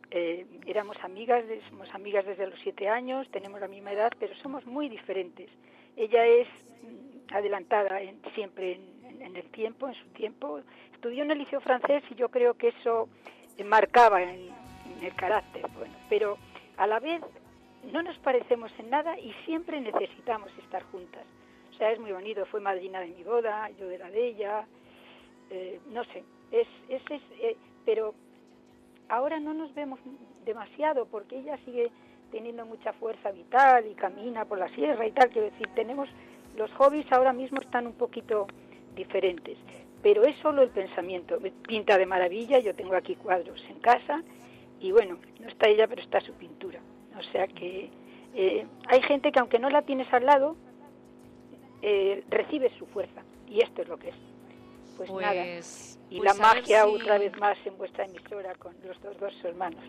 eh, éramos amigas, somos amigas desde los siete años, tenemos la misma edad, pero somos muy diferentes. Ella es adelantada en, siempre en, en, en el tiempo, en su tiempo. Estudió en el liceo francés y yo creo que eso marcaba en, en el carácter. Bueno, pero a la vez no nos parecemos en nada y siempre necesitamos estar juntas. O sea, es muy bonito. Fue madrina de mi boda, yo de la de ella. Eh, no sé, es, es, es eh, pero ahora no nos vemos demasiado porque ella sigue teniendo mucha fuerza vital y camina por la sierra y tal. Quiero decir, tenemos los hobbies ahora mismo están un poquito diferentes, pero es solo el pensamiento. Pinta de maravilla, yo tengo aquí cuadros en casa y bueno, no está ella, pero está su pintura. O sea que eh, hay gente que aunque no la tienes al lado, eh, recibes su fuerza y esto es lo que es. Pues, pues nada, y pues la magia si... otra vez más en vuestra emisora con los dos, dos hermanos.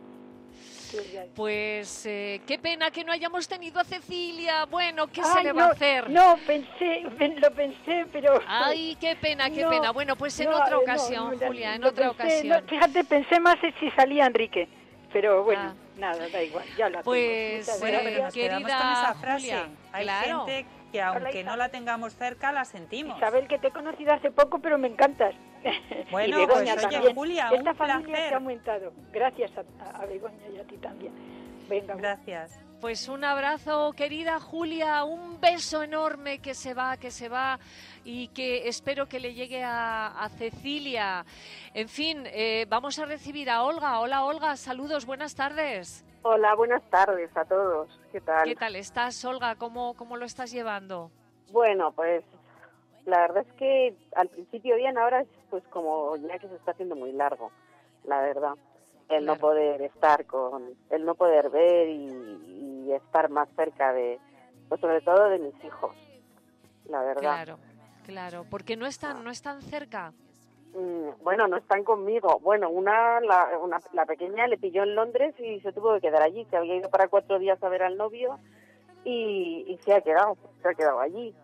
Pues eh, qué pena que no hayamos tenido a Cecilia. Bueno, ¿qué Ay, se le no, va a hacer? No, pensé, lo pensé, pero... Ay, qué pena, qué no, pena. Bueno, pues en no, otra no, ocasión, no, Julia, en no otra pensé, ocasión. No, fíjate, pensé más en si salía Enrique, pero bueno, ah. nada, da igual, ya la pues, tengo. Bueno, pero nos querida quedamos con esa frase. Julia, Hay claro. gente que aunque no la tengamos cerca, la sentimos. Isabel, que te he conocido hace poco, pero me encantas. Bueno, y Begoña pues oye, también. Julia, Esta un familia placer. se ha aumentado. Gracias a, a Begoña y a ti también. Venga. Gracias. Pues un abrazo, querida Julia, un beso enorme que se va, que se va y que espero que le llegue a, a Cecilia. En fin, eh, vamos a recibir a Olga. Hola, Olga, saludos, buenas tardes. Hola, buenas tardes a todos. ¿Qué tal? ¿Qué tal estás, Olga? ¿Cómo, cómo lo estás llevando? Bueno, pues la verdad es que al principio bien, ahora es pues como ya que se está haciendo muy largo, la verdad. El claro. no poder estar con, el no poder ver y, y estar más cerca de, pues sobre todo de mis hijos, la verdad. Claro, claro, porque no están, no están cerca. Mm, bueno, no están conmigo. Bueno, una la, una, la pequeña le pilló en Londres y se tuvo que quedar allí. Se había ido para cuatro días a ver al novio y, y se ha quedado, se ha quedado allí.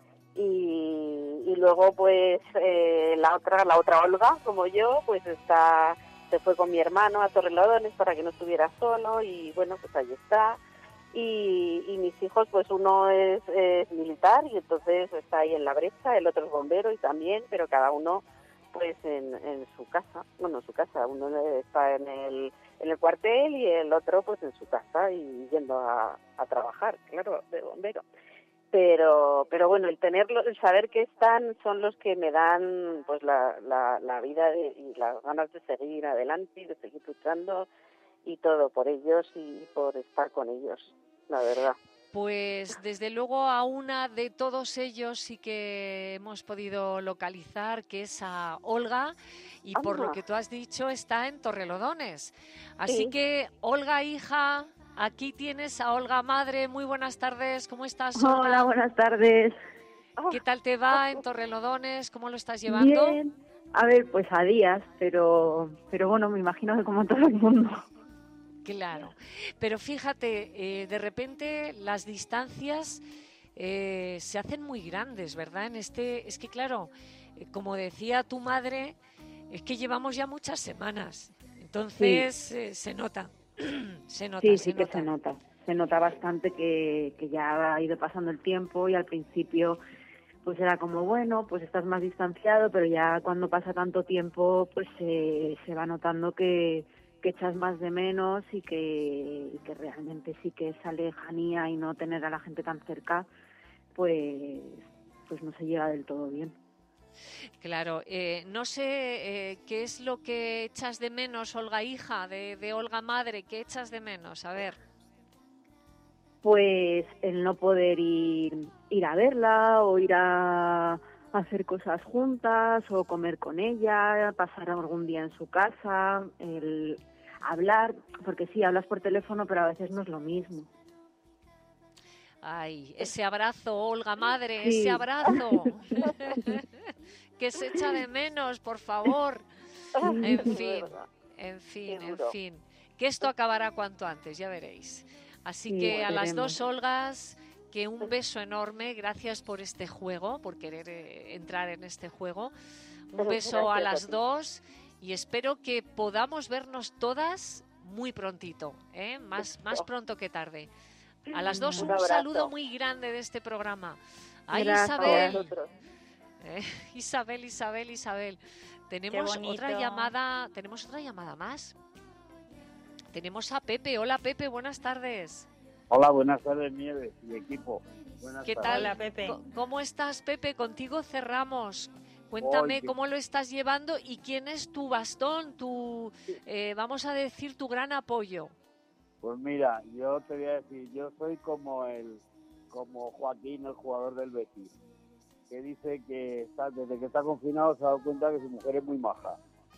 Y, y luego, pues, eh, la otra, la otra Olga, como yo, pues está... se fue con mi hermano a Torrelodones para que no estuviera solo y bueno, pues ahí está. Y, y mis hijos, pues uno es, es militar y entonces está ahí en la brecha, el otro es bombero y también, pero cada uno pues en, en su casa, bueno, en su casa, uno está en el, en el cuartel y el otro pues en su casa y yendo a, a trabajar, claro, de bombero. Pero pero bueno, el tenerlo, el saber que están son los que me dan pues la, la, la vida de, y las ganas de seguir adelante y de seguir luchando y todo por ellos y por estar con ellos, la verdad. Pues desde luego a una de todos ellos sí que hemos podido localizar, que es a Olga, y ah, por lo que tú has dicho está en Torrelodones. Así sí. que Olga, hija... Aquí tienes a Olga madre. Muy buenas tardes. ¿Cómo estás, Olga? Hola, buenas tardes. ¿Qué tal te va en Torrelodones? ¿Cómo lo estás llevando? Bien. A ver, pues a días, pero pero bueno, me imagino que como todo el mundo. Claro. Pero fíjate, eh, de repente las distancias eh, se hacen muy grandes, ¿verdad? En este, es que claro, eh, como decía tu madre, es que llevamos ya muchas semanas. Entonces sí. eh, se nota. Se nota, sí, se sí nota. que se nota. Se nota bastante que, que ya ha ido pasando el tiempo y al principio pues era como, bueno, pues estás más distanciado, pero ya cuando pasa tanto tiempo pues eh, se va notando que, que echas más de menos y que, y que realmente sí que esa lejanía y no tener a la gente tan cerca pues, pues no se llega del todo bien. Claro, eh, no sé eh, qué es lo que echas de menos, Olga hija, de, de Olga madre, ¿qué echas de menos? A ver. Pues el no poder ir, ir a verla o ir a hacer cosas juntas o comer con ella, pasar algún día en su casa, el hablar, porque sí, hablas por teléfono, pero a veces no es lo mismo. Ay, ese abrazo, Olga madre, sí. ese abrazo. Que se echa de menos, por favor. En fin, en fin, en fin. Que esto acabará cuanto antes, ya veréis. Así sí, que a las dos Olgas, que un beso enorme. Gracias por este juego, por querer eh, entrar en este juego. Un beso a las dos y espero que podamos vernos todas muy prontito, ¿eh? más, más pronto que tarde. A las dos un, Un saludo muy grande de este programa. Ay, Gracias Isabel. a vosotros. Eh, Isabel, Isabel, Isabel. Tenemos otra llamada, tenemos otra llamada más. Tenemos a Pepe. Hola, Pepe, buenas tardes. Hola, buenas tardes, Nieves y equipo. Buenas ¿Qué tardes. tal? Hola, Pepe. Co- ¿Cómo estás, Pepe? Contigo cerramos. Cuéntame Oye. cómo lo estás llevando y quién es tu bastón, tu, eh, vamos a decir, tu gran apoyo. Pues mira, yo te voy a decir, yo soy como el, como Joaquín, el jugador del Betis, que dice que está, desde que está confinado se ha dado cuenta que su mujer es muy maja.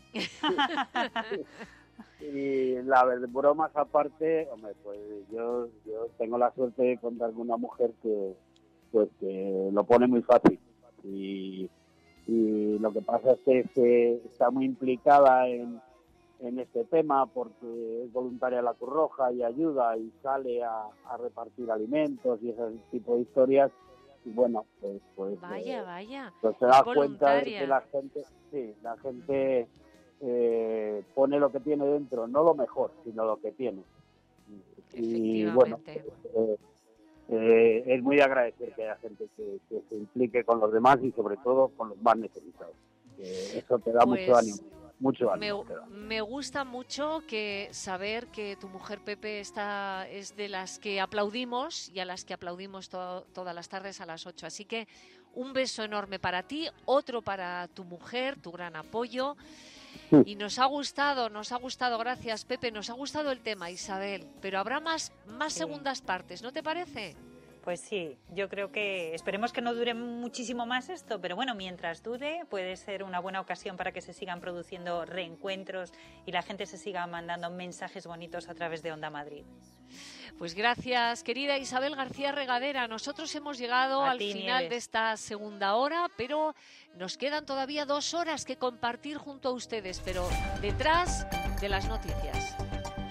Y la verdad, bromas aparte, hombre, pues yo, yo tengo la suerte de contar con una mujer que, pues, que lo pone muy fácil. Y, y lo que pasa es que se, está muy implicada en, en este tema porque es voluntaria de la Cruz Roja y ayuda y sale a, a repartir alimentos y ese tipo de historias. Y bueno, pues, pues, Vaya, eh, vaya. pues se Es da cuenta de voluntaria. que la gente, sí, la gente eh, pone lo que tiene dentro, no lo mejor, sino lo que tiene. Y bueno, eh, eh, es muy agradecer que haya gente que, que se implique con los demás y sobre todo con los más necesitados. Eh, eso te da Pues, mucho ánimo, mucho Me, ánimo. te da. me gusta mucho que saber que tu mujer Pepe está, es de las que aplaudimos y a las que aplaudimos to- todas las tardes a las ocho. Así que un beso enorme para ti, otro para tu mujer, tu gran apoyo. Y nos ha gustado, nos ha gustado, gracias Pepe, nos ha gustado el tema, Isabel, pero habrá más, más Sí. segundas partes, ¿no te parece? Pues sí, yo creo que esperemos que no dure muchísimo más esto, pero bueno, mientras dure puede ser una buena ocasión para que se sigan produciendo reencuentros y la gente se siga mandando mensajes bonitos a través de Onda Madrid. Pues gracias, querida Isabel García Regadera. Nosotros hemos llegado A al ti, final Nieves. de esta segunda hora, pero nos quedan todavía dos horas que compartir junto a ustedes, pero detrás de las noticias.